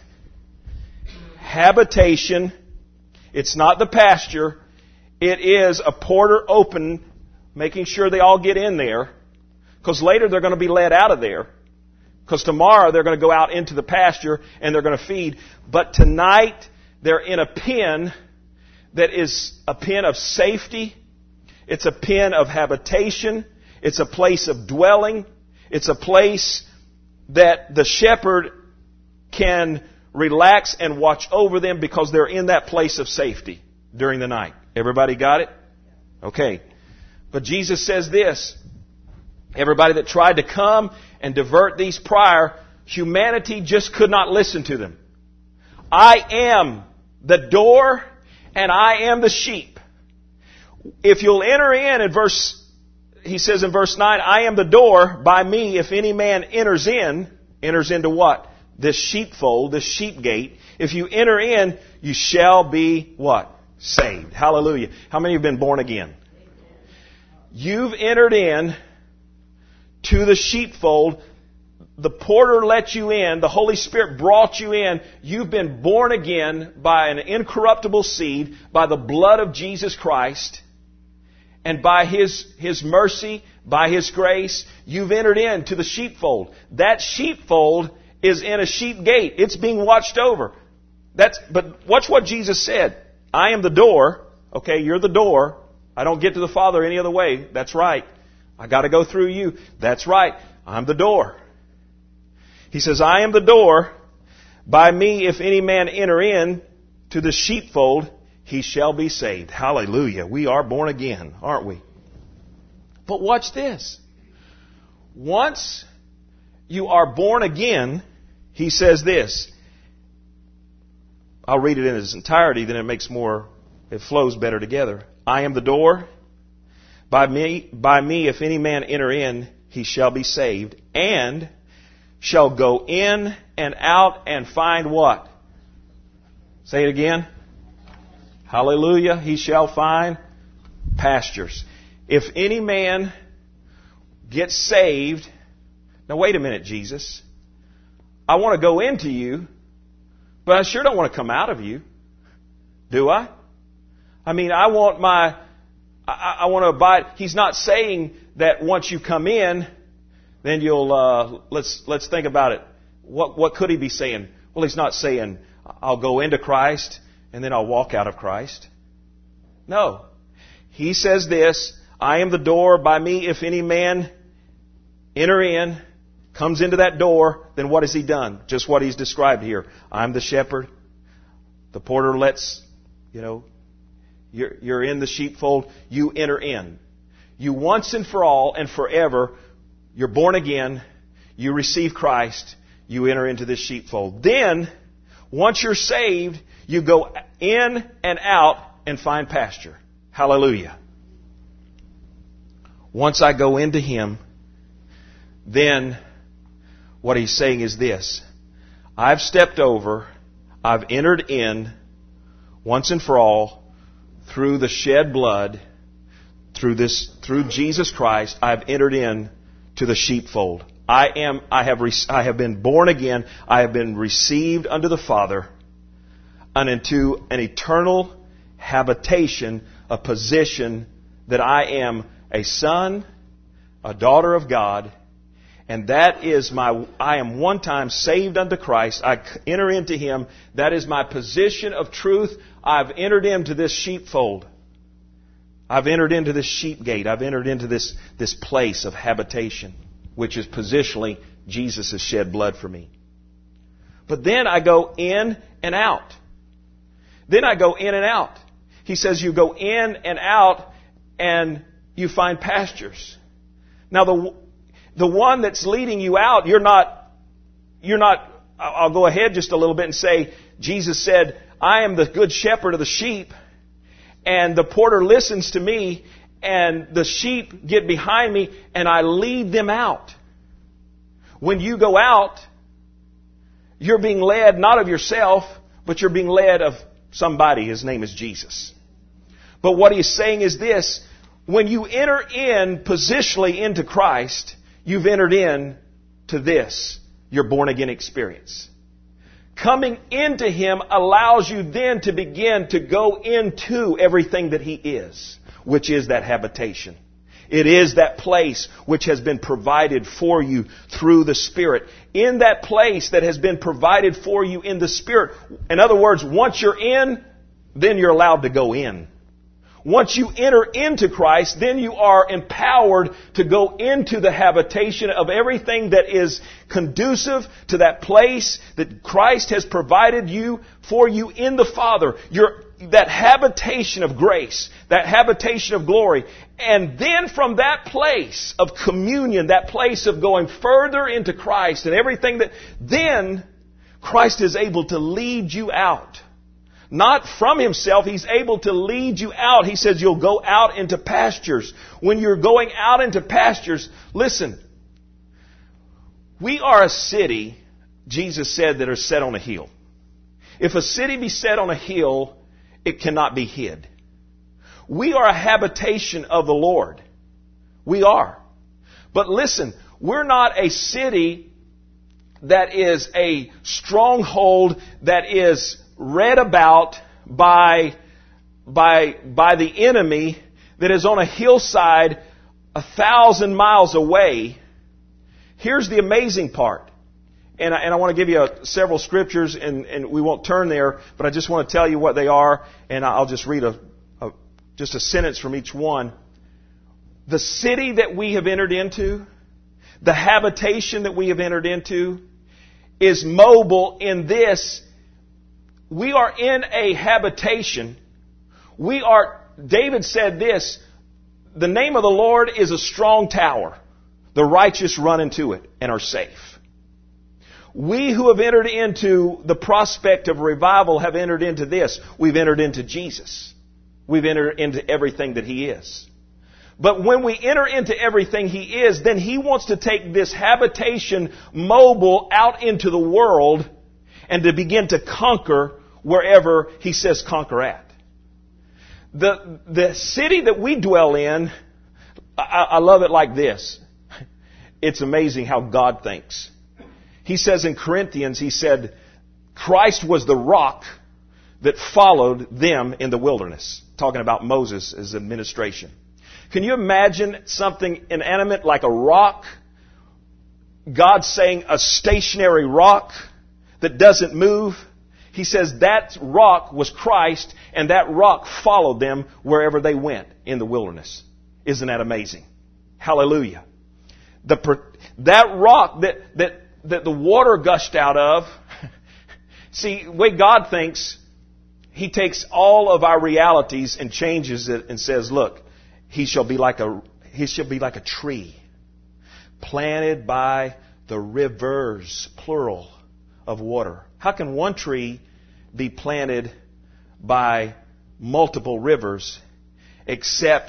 S4: habitation. It's not the pasture. It is a porter open, making sure they all get in there. Because later they're going to be let out of there. Because tomorrow they're going to go out into the pasture and they're going to feed. But tonight they're in a pen that is a pen of safety. It's a pen of habitation. It's a place of dwelling. It's a place that the shepherd can relax and watch over them because they're in that place of safety during the night. Everybody got it? Okay. But Jesus says this. Everybody that tried to come and divert these prior, humanity just could not listen to them. I am the door and I am the sheep. If you'll enter in he says in verse 9, I am the door. By me, if any man enters into what? This sheepfold, this sheep gate. If you enter in, you shall be what? Saved. Hallelujah. How many have been born again? You've entered in to the sheepfold. The porter let you in. The Holy Spirit brought you in. You've been born again by an incorruptible seed, by the blood of Jesus Christ. And by His mercy, by His grace, you've entered into the sheepfold. That sheepfold is in a sheep gate. It's being watched over. But watch what Jesus said. I am the door. Okay, you're the door. I don't get to the Father any other way. That's right. I got to go through you. That's right. I'm the door. He says, I am the door. By me, if any man enter in to the sheepfold, he shall be saved. Hallelujah. We are born again, aren't we? But watch this. Once you are born again, he says this. I'll read it in its entirety, then it flows better together. I am the door. By me, if any man enter in, he shall be saved, and shall go in and out and find what? Say it again. Hallelujah. He shall find pastures. If any man gets saved, now wait a minute, Jesus. I want to go into you, but I sure don't want to come out of you. Do I? I mean, I want to abide. He's not saying that once you come in, then you'll, let's think about it. What could he be saying? Well, he's not saying, I'll go into Christ and then I'll walk out of Christ. No. He says this, I am the door. By me, if any man enter in, comes into that door, then what has he done? Just what he's described here. I'm the shepherd. The porter lets, you're in the sheepfold. You enter in. You once and for all and forever, you're born again. You receive Christ. You enter into this sheepfold. Then, once you're saved, you go in and out and find pasture. Hallelujah. once I go into Him, then what He's saying is this. I've stepped over, I've entered in, once and for all, through the shed blood, through Jesus Christ, I've entered in to the sheepfold. I have been born again. I have been received unto the Father and into an eternal habitation, a position that I am a son, a daughter of God, and that is I am one time saved unto Christ. I enter into Him. That is my position of truth. I've entered into this sheepfold. I've entered into this sheep gate. I've entered into this place of habitation, which is positionally Jesus' shed blood for me. But then I go in and out. Then I go in and out. He says you go in and out and you find pastures. Now the one that's leading you out, you're not, I'll go ahead just a little bit and say, Jesus said, I am the good shepherd of the sheep, and the porter listens to me, and the sheep get behind me, and I lead them out. When you go out, you're being led not of yourself, but you're being led of somebody. His name is Jesus. But what He's saying is this, when you enter in positionally into Christ, you've entered in to this, your born again experience. Coming into Him allows you then to begin to go into everything that He is, which is that habitation. It is that place which has been provided for you through the Spirit. In that place that has been provided for you in the Spirit. In other words, once you're in, then you're allowed to go in. Once you enter into Christ, then you are empowered to go into the habitation of everything that is conducive to that place that Christ has provided for you in the Father. That habitation of grace, that habitation of glory. And then from that place of communion, that place of going further into Christ and everything then Christ is able to lead you out. Not from Himself, He's able to lead you out. He says you'll go out into pastures. When you're going out into pastures, listen, we are a city, Jesus said, that are set on a hill. If a city be set on a hill, it cannot be hid. We are a habitation of the Lord. We are. But listen, we're not a city that is a stronghold that is read about by the enemy, that is on a hillside 1,000 miles away. Here's the amazing part. And I want to give you several scriptures, and we won't turn there, but I just want to tell you what they are, and I'll just read just a sentence from each one. The city that we have entered into, the habitation that we have entered into, is mobile in this. We are in a habitation. David said this, the name of the Lord is a strong tower. The righteous run into it and are safe. We who have entered into the prospect of revival have entered into this. We've entered into Jesus. We've entered into everything that He is. But when we enter into everything He is, then He wants to take this habitation mobile out into the world and to begin to conquer wherever He says conquer at. The city that we dwell in, I love it like this. It's amazing how God thinks. He says in Corinthians, He said, Christ was the rock that followed them in the wilderness. Talking about Moses' administration. Can you imagine something inanimate like a rock? God saying a stationary rock that doesn't move. He says that rock was Christ, and that rock followed them wherever they went in the wilderness. Isn't that amazing? Hallelujah. That rock that the water gushed out of, see, the way God thinks, He takes all of our realities and changes it and says, look, he shall be like a tree planted by the rivers, plural, of water. How can one tree be planted by multiple rivers except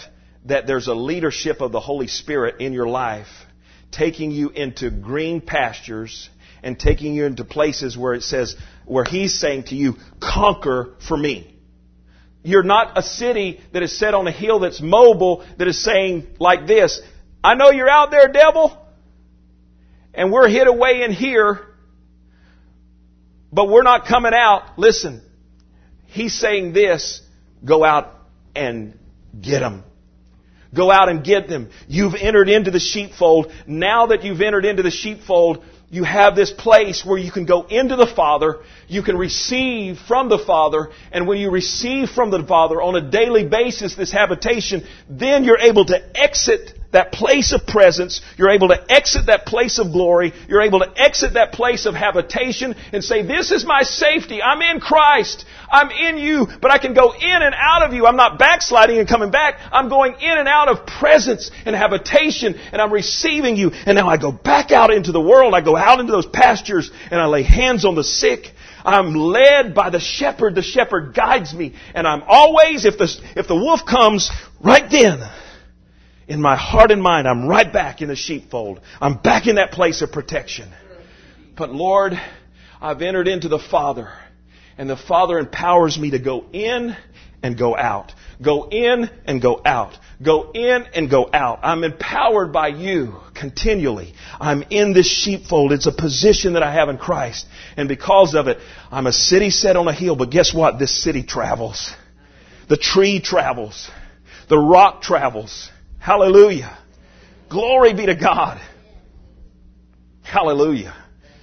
S4: that there's a leadership of the Holy Spirit in your life, taking you into green pastures and taking you into places where it says, where He's saying to you, conquer for me. You're not a city that is set on a hill that's mobile, that is saying like this, I know you're out there, devil, and we're hid away in here, but we're not coming out. Listen, He's saying this, go out and get them. Go out and get them. You've entered into the sheepfold. Now that you've entered into the sheepfold, you have this place where you can go into the Father, you can receive from the Father, and when you receive from the Father on a daily basis this habitation, then you're able to exit that place of presence, you're able to exit that place of glory, you're able to exit that place of habitation and say, this is my safety, I'm in Christ, I'm in you, but I can go in and out of you, I'm not backsliding and coming back, I'm going in and out of presence and habitation, and I'm receiving you, and now I go back out into the world, I go out into those pastures, and I lay hands on the sick, I'm led by the shepherd guides me, and I'm always, if the wolf comes, right then, in my heart and mind, I'm right back in the sheepfold. I'm back in that place of protection. But Lord, I've entered into the Father, and the Father empowers me to go in and go out. Go in and go out. Go in and go out. I'm empowered by you continually. I'm in this sheepfold. It's a position that I have in Christ. And because of it, I'm a city set on a hill. But guess what? This city travels. The tree travels. The rock travels. Hallelujah. Glory be to God. Hallelujah.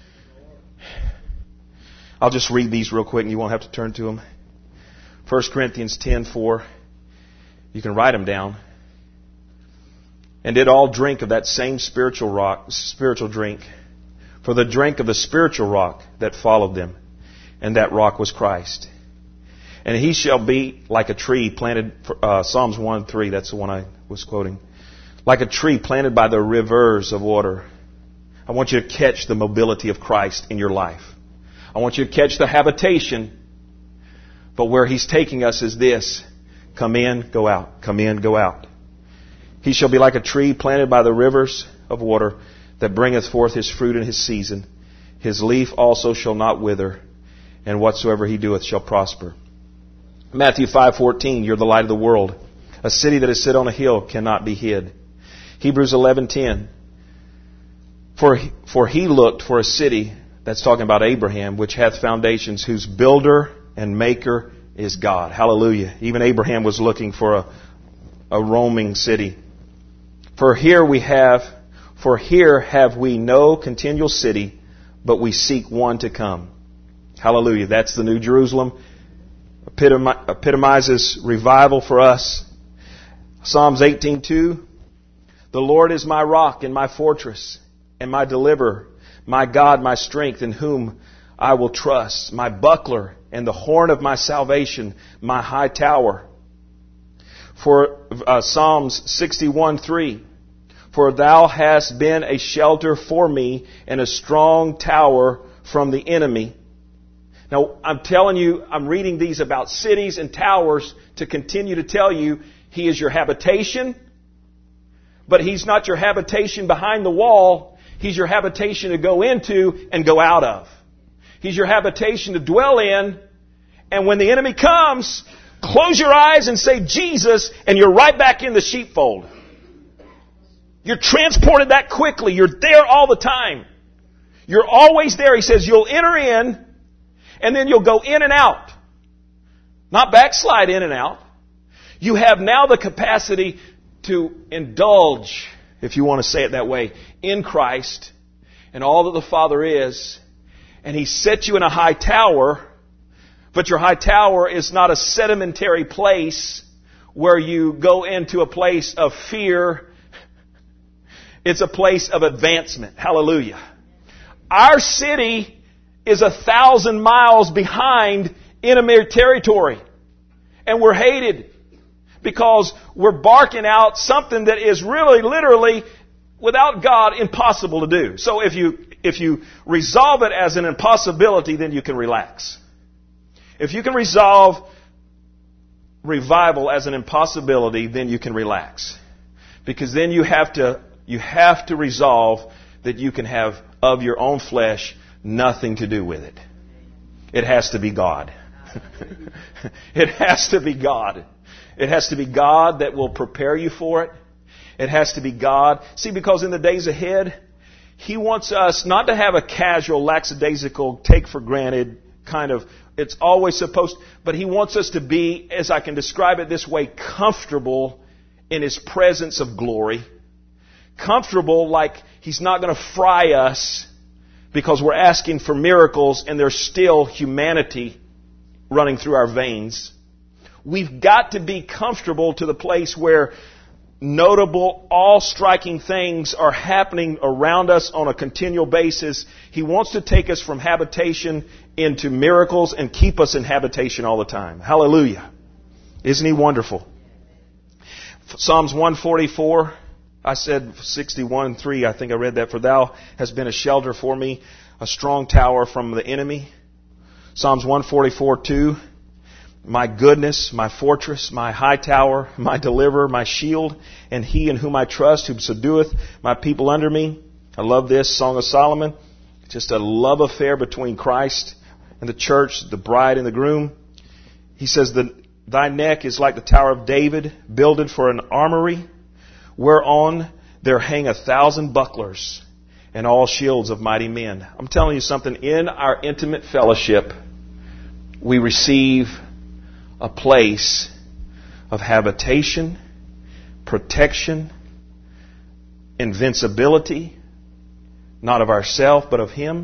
S4: I'll just read these real quick and you won't have to turn to them. 1 Corinthians 10:4. You can write them down. And did all drink of that same spiritual drink, for the drink of the spiritual rock that followed them, and that rock was Christ. And he shall be like a tree planted, Psalms 1:3, that's the one I was quoting. Like a tree planted by the rivers of water. I want you to catch the mobility of Christ in your life. I want you to catch the habitation. But where He's taking us is this. Come in, go out. Come in, go out. He shall be like a tree planted by the rivers of water that bringeth forth his fruit in his season. His leaf also shall not wither, and whatsoever he doeth shall prosper. Matthew 5:14, you're the light of the world. A city that is set on a hill cannot be hid. Hebrews 11:10, for he looked for a city, that's talking about Abraham, which hath foundations, whose builder and maker is God. Hallelujah. Even Abraham was looking for a roaming city. For here have we no continual city, but we seek one to come. Hallelujah. That's the New Jerusalem. Epitomizes revival for us. Psalms 18:2. The Lord is my rock and my fortress and my deliverer, my God, my strength, in whom I will trust, my buckler and the horn of my salvation, my high tower. For Psalms 61:3. For thou hast been a shelter for me and a strong tower from the enemy. Now, I'm telling you, I'm reading these about cities and towers to continue to tell you He is your habitation, but He's not your habitation behind the wall. He's your habitation to go into and go out of. He's your habitation to dwell in, and when the enemy comes, close your eyes and say Jesus, and you're right back in the sheepfold. You're transported that quickly. You're there all the time. You're always there. He says you'll enter in, and then you'll go in and out. Not backslide in and out. You have now the capacity to indulge, if you want to say it that way, in Christ and all that the Father is. And He set you in a high tower, but your high tower is not a sedimentary place where you go into a place of fear. It's a place of advancement. Hallelujah. Our city is 1,000 miles behind enemy territory. And we're hated because we're barking out something that is really, literally, without God, impossible to do. So if you resolve it as an impossibility, then you can relax. If you can resolve revival as an impossibility, then you can relax. Because then you have to resolve that you can have of your own flesh nothing to do with it. It has to be God. It has to be God. It has to be God that will prepare you for it. It has to be God. See, because in the days ahead, He wants us not to have a casual, lackadaisical, take for granted kind of, it's always supposed, but He wants us to be, as I can describe it this way, comfortable in His presence of glory. Comfortable like He's not going to fry us because we're asking for miracles and there's still humanity running through our veins. We've got to be comfortable to the place where notable, all-striking things are happening around us on a continual basis. He wants to take us from habitation into miracles and keep us in habitation all the time. Hallelujah. Isn't He wonderful? Psalms 144, I said 61:3, I think I read that. For Thou hast been a shelter for me, a strong tower from the enemy. Psalms 144:2, my goodness, my fortress, my high tower, my deliverer, my shield, and He in whom I trust, who subdueth my people under me. I love this, Song of Solomon. Just a love affair between Christ and the church, the bride and the groom. He says, Thy neck is like the Tower of David, builded for an armory, whereon there hang 1,000 bucklers and all shields of mighty men. I'm telling you something, in our intimate fellowship, we receive a place of habitation, protection, invincibility, not of ourselves, but of Him,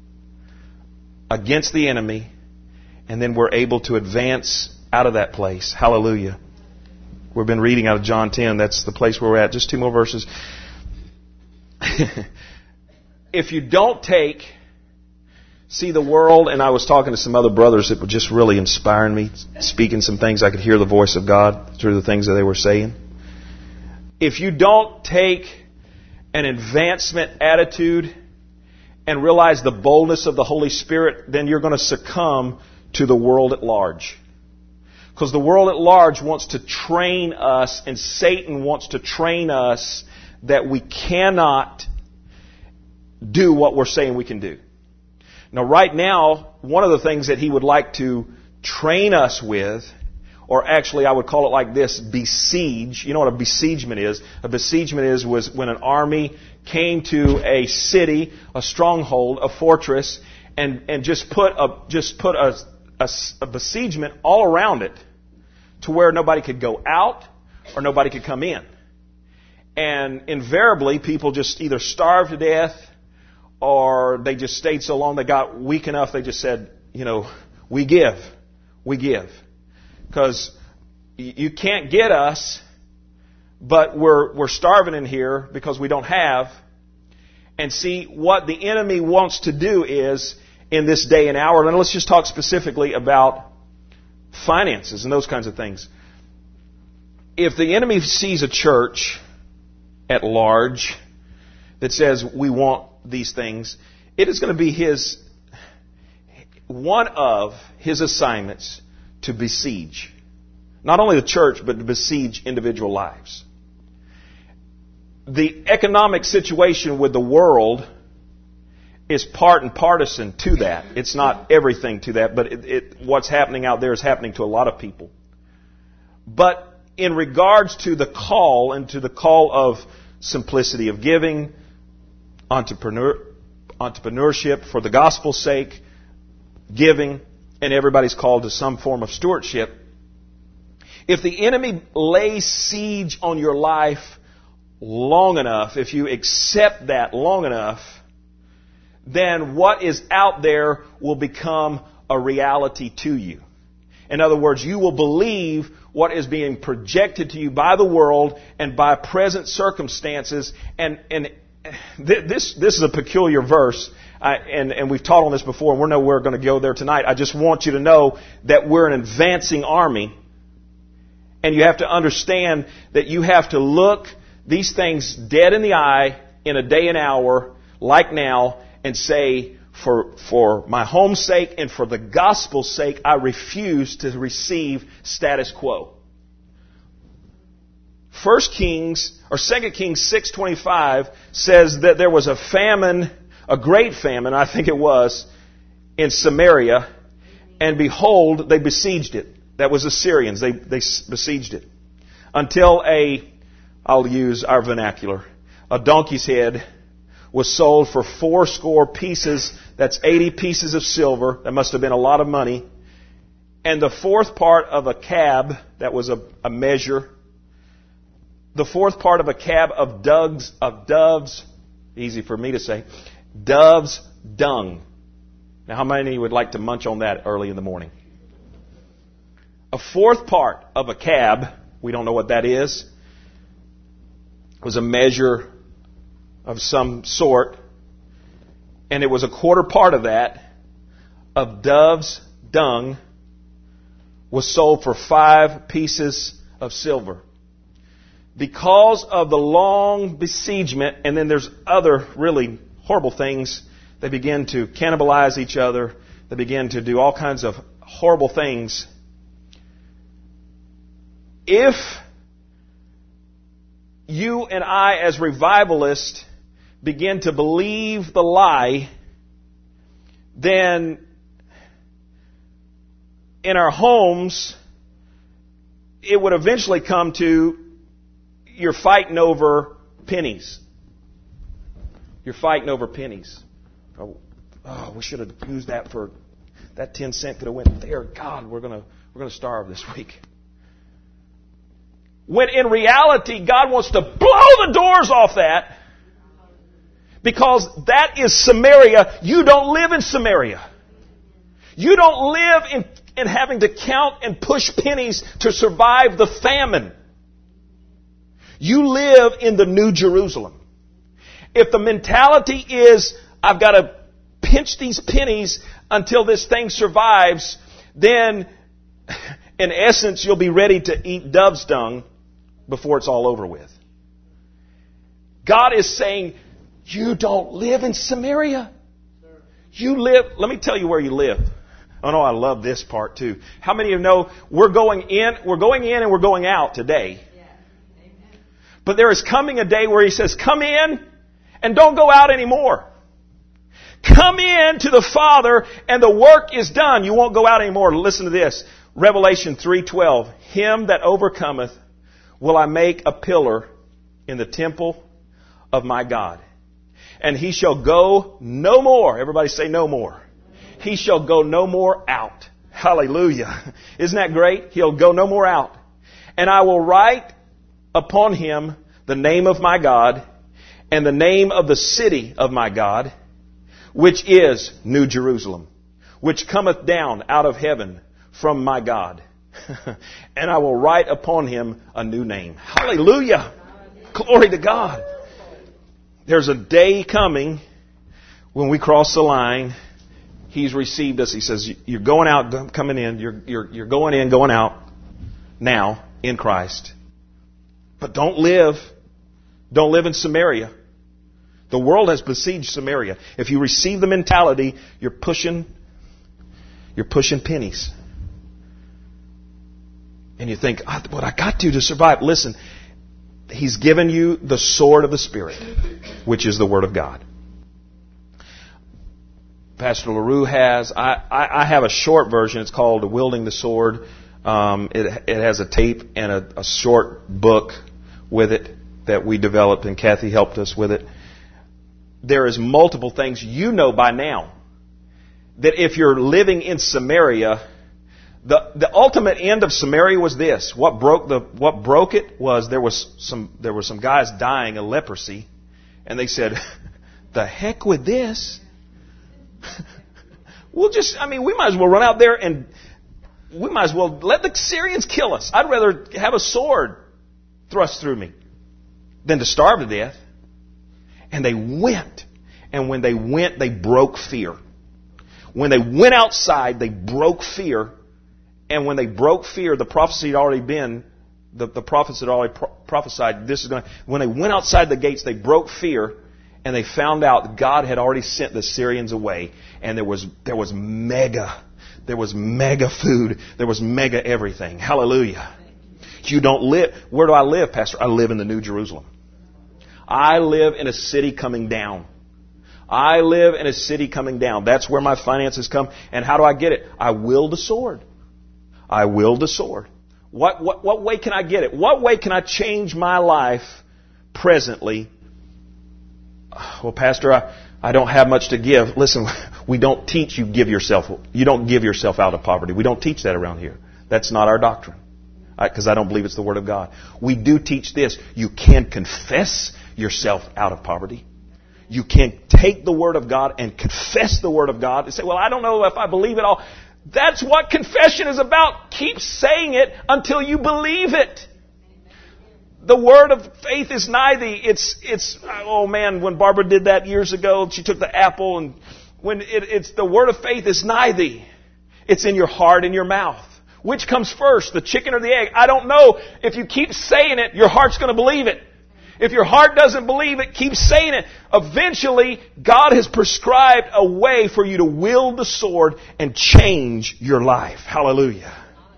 S4: against the enemy, and then we're able to advance out of that place. Hallelujah. We've been reading out of John 10. That's the place where we're at. Just 2 more verses. If you don't see the world, and I was talking to some other brothers that were just really inspiring me, speaking some things, I could hear the voice of God through the things that they were saying. If you don't take an advancement attitude and realize the boldness of the Holy Spirit, then you're going to succumb to the world at large. Because the world at large wants to train us, and Satan wants to train us that we cannot do what we're saying we can do. Now, right now, one of the things that he would like to train us with, or actually I would call it like this, besiege. You know what a besiegement is? A besiegement was when an army came to a city, a stronghold, a fortress, and just put a besiegement all around it to where nobody could go out or nobody could come in. And invariably, people just either starved to death or they just stayed so long they got weak enough they just said, we give. Because you can't get us, but we're starving in here because we don't have. And see, what the enemy wants to do is, in this day and hour, and let's just talk specifically about finances and those kinds of things. If the enemy sees a church at large that says we want these things, it is going to be one of his assignments to besiege. Not only the church, but to besiege individual lives. The economic situation with the world is part and partisan to that. It's not everything to that, but what's happening out there is happening to a lot of people. But in regards to the call and to the call of simplicity of giving, entrepreneurship for the gospel's sake, giving, and everybody's called to some form of stewardship. If the enemy lays siege on your life long enough, if you accept that long enough, then what is out there will become a reality to you. In other words, you will believe what is being projected to you by the world and by present circumstances. And this is a peculiar verse, and we've taught on this before, and we're nowhere going to go there tonight. I just want you to know that we're an advancing army, and you have to understand that you have to look these things dead in the eye in a day and hour like now and say, for my home's sake and for the gospel's sake, I refuse to receive status quo. 2 Kings 6:25 says that there was a famine, a great famine, I think it was, in Samaria, and behold, they besieged it. That was Assyrians. They besieged it. Until I'll use our vernacular, a donkey's head was sold for 80 pieces. That's 80 pieces of silver. That must have been a lot of money. And the fourth part of a cab, that was a measure. The fourth part of a cab of doves, easy for me to say, dove's dung. Now, how many of you would like to munch on that early in the morning? A fourth part of a cab, we don't know what that is, was a measure of some sort, and it was a quarter part of that, of dove's dung, was sold for 5 pieces of silver. Because of the long besiegement, and then there's other really horrible things, they begin to cannibalize each other, they begin to do all kinds of horrible things. If you and I as revivalists begin to believe the lie, then in our homes, it would eventually come to you're fighting over pennies. You're fighting over pennies. Oh, we should have used that for that 10 cent could have went there. God, we're gonna starve this week. When in reality, God wants to blow the doors off that, because that is Samaria. You don't live in Samaria. You don't live in having to count and push pennies to survive the famine. You live in the New Jerusalem. If the mentality is, I've got to pinch these pennies until this thing survives, then in essence you'll be ready to eat dove's dung before it's all over with. God is saying, you don't live in Samaria. You live, let me tell you where you live. Oh no, I love this part too. How many of you know we're going in and we're going out today? But there is coming a day where He says, come in and don't go out anymore. Come in to the Father and the work is done. You won't go out anymore. Listen to this. Revelation 3:12. Him that overcometh will I make a pillar in the temple of my God. And he shall go no more. Everybody say no more. He shall go no more out. Hallelujah. Isn't that great? He'll go no more out. And I will write upon him the name of my God and the name of the city of my God, which is New Jerusalem, which cometh down out of heaven from my God. And I will write upon him a new name. Hallelujah. Glory to God. There's a day coming when we cross the line. He's received us. He says, you're going out, coming in. You're going in, going out now in Christ. But don't live in Samaria. The world has besieged Samaria. If you receive the mentality, you're pushing pennies. And you think, what I got to survive. Listen, He's given you the sword of the Spirit, which is the Word of God. Pastor LaRue has, I have a short version. It's called Wielding the Sword. It has a tape and a short book with it that we developed, and Kathy helped us with it. There is multiple things you know by now that if you're living in Samaria, the ultimate end of Samaria was this. What broke it was there were some guys dying of leprosy, and they said, "The heck with this. We might as well run out there and we might as well let the Syrians kill us. I'd rather have a sword thrust through me than to starve to death." And they went. And when they went, they broke fear. When they went outside, they broke fear. And when they broke fear, the prophecy had already been, the prophets had already prophesied this is going to, when they went outside the gates, they broke fear. and they found out God had already sent the Syrians away, and there was mega food. There was mega everything. Hallelujah. You don't live. Where do I live, Pastor? I live in the New Jerusalem. I live in a city coming down. I live in a city coming down. That's where my finances come. And how do I get it? I wield the sword. I wield the sword. What way can I get it? What way can I change my life presently? Well, Pastor, I don't have much to give. Listen, we don't teach you don't give yourself out of poverty. We don't teach that around here. That's not our doctrine. Because I don't believe it's the Word of God. We do teach this. You can confess yourself out of poverty. You can take the Word of God and confess the Word of God and say, well, I don't know if I believe it all. That's what confession is about. Keep saying it until you believe it. The word of faith is nigh thee. It's oh man, when Barbara did that years ago, she took the apple, and when it's the word of faith is nigh thee. It's in your heart and your mouth. Which comes first, the chicken or the egg? I don't know. If you keep saying it, your heart's going to believe it. If your heart doesn't believe it, keep saying it. Eventually, God has prescribed a way for you to wield the sword and change your life. Hallelujah.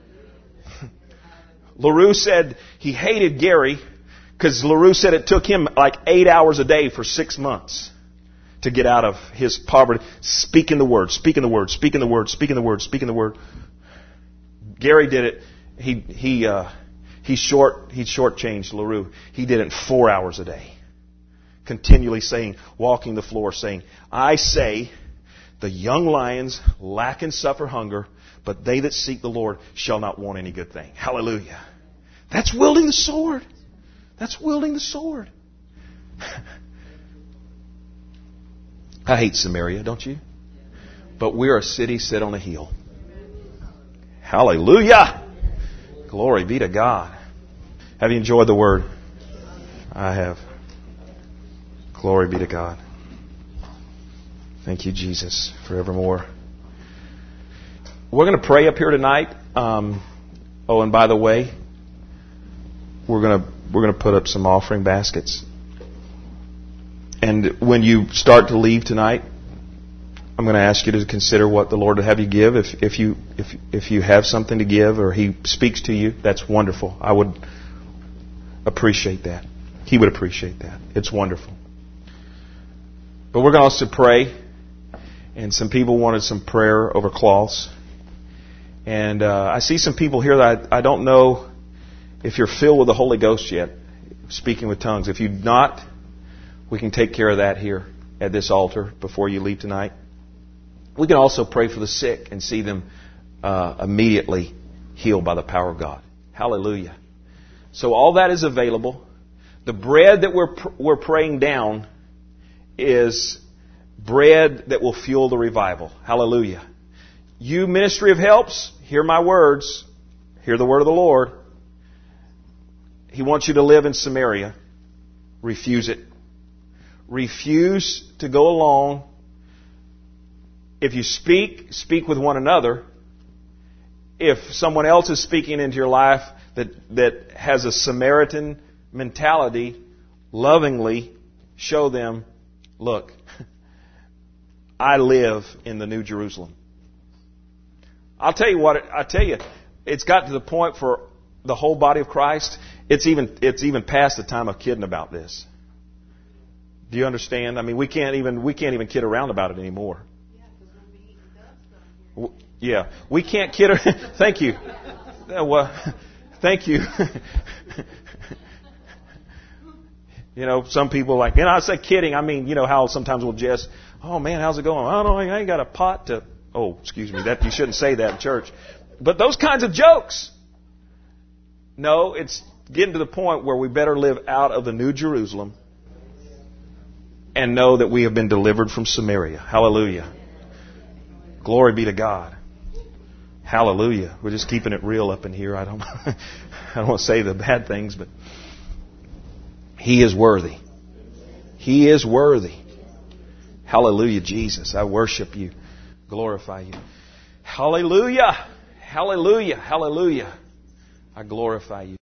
S4: LaRue said he hated Gary because LaRue said it took him like 8 hours a day for 6 months to get out of his poverty. Speaking the word, speaking the word, speaking the word, speaking the word, speaking the word. Gary did it. He shortchanged LaRue. He did it in 4 hours a day. Continually saying, walking the floor, saying, I say, the young lions lack and suffer hunger, but they that seek the Lord shall not want any good thing. Hallelujah. That's wielding the sword. That's wielding the sword. I hate Samaria, don't you? But we're a city set on a hill. Hallelujah. Glory be to God. Have you enjoyed the Word? I have. Glory be to God. Thank you, Jesus, forevermore. We're going to pray up here tonight. And by the way, we're going to put up some offering baskets. And when you start to leave tonight, I'm going to ask you to consider what the Lord would have you give. If you have something to give or He speaks to you, that's wonderful. I would appreciate that. He would appreciate that. It's wonderful. But we're going to also pray. And some people wanted some prayer over cloths. And I see some people here that I don't know if you're filled with the Holy Ghost yet, speaking with tongues. If you're not, we can take care of that here at this altar before you leave tonight. We can also pray for the sick and see them immediately healed by the power of God. Hallelujah. So all that is available. The bread that we're praying down is bread that will fuel the revival. Hallelujah. You ministry of helps, hear my words. Hear the word of the Lord. He wants you to live in Samaria. Refuse it. Refuse to go along. If you speak with one another. If someone else is speaking into your life that has a Samaritan mentality, lovingly show them, look, I live in the New Jerusalem. I'll tell you, it's got to the point for the whole body of Christ. It's even past the time of kidding about this. Do you understand? I mean, we can't even kid around about it anymore. Yeah, we can't kid. Thank you. Well, thank you. You know, some people are like, I say kidding. I mean, how sometimes we'll just, oh man, how's it going? I don't know. I ain't got a pot to. Oh, excuse me. That you shouldn't say that in church. But those kinds of jokes. No, it's getting to the point where we better live out of the New Jerusalem and know that we have been delivered from Samaria. Hallelujah. Glory be to God. Hallelujah. We're just keeping it real up in here. I don't want to say the bad things, but He is worthy. He is worthy. Hallelujah, Jesus. I worship you. Glorify you. Hallelujah. Hallelujah. Hallelujah. I glorify you.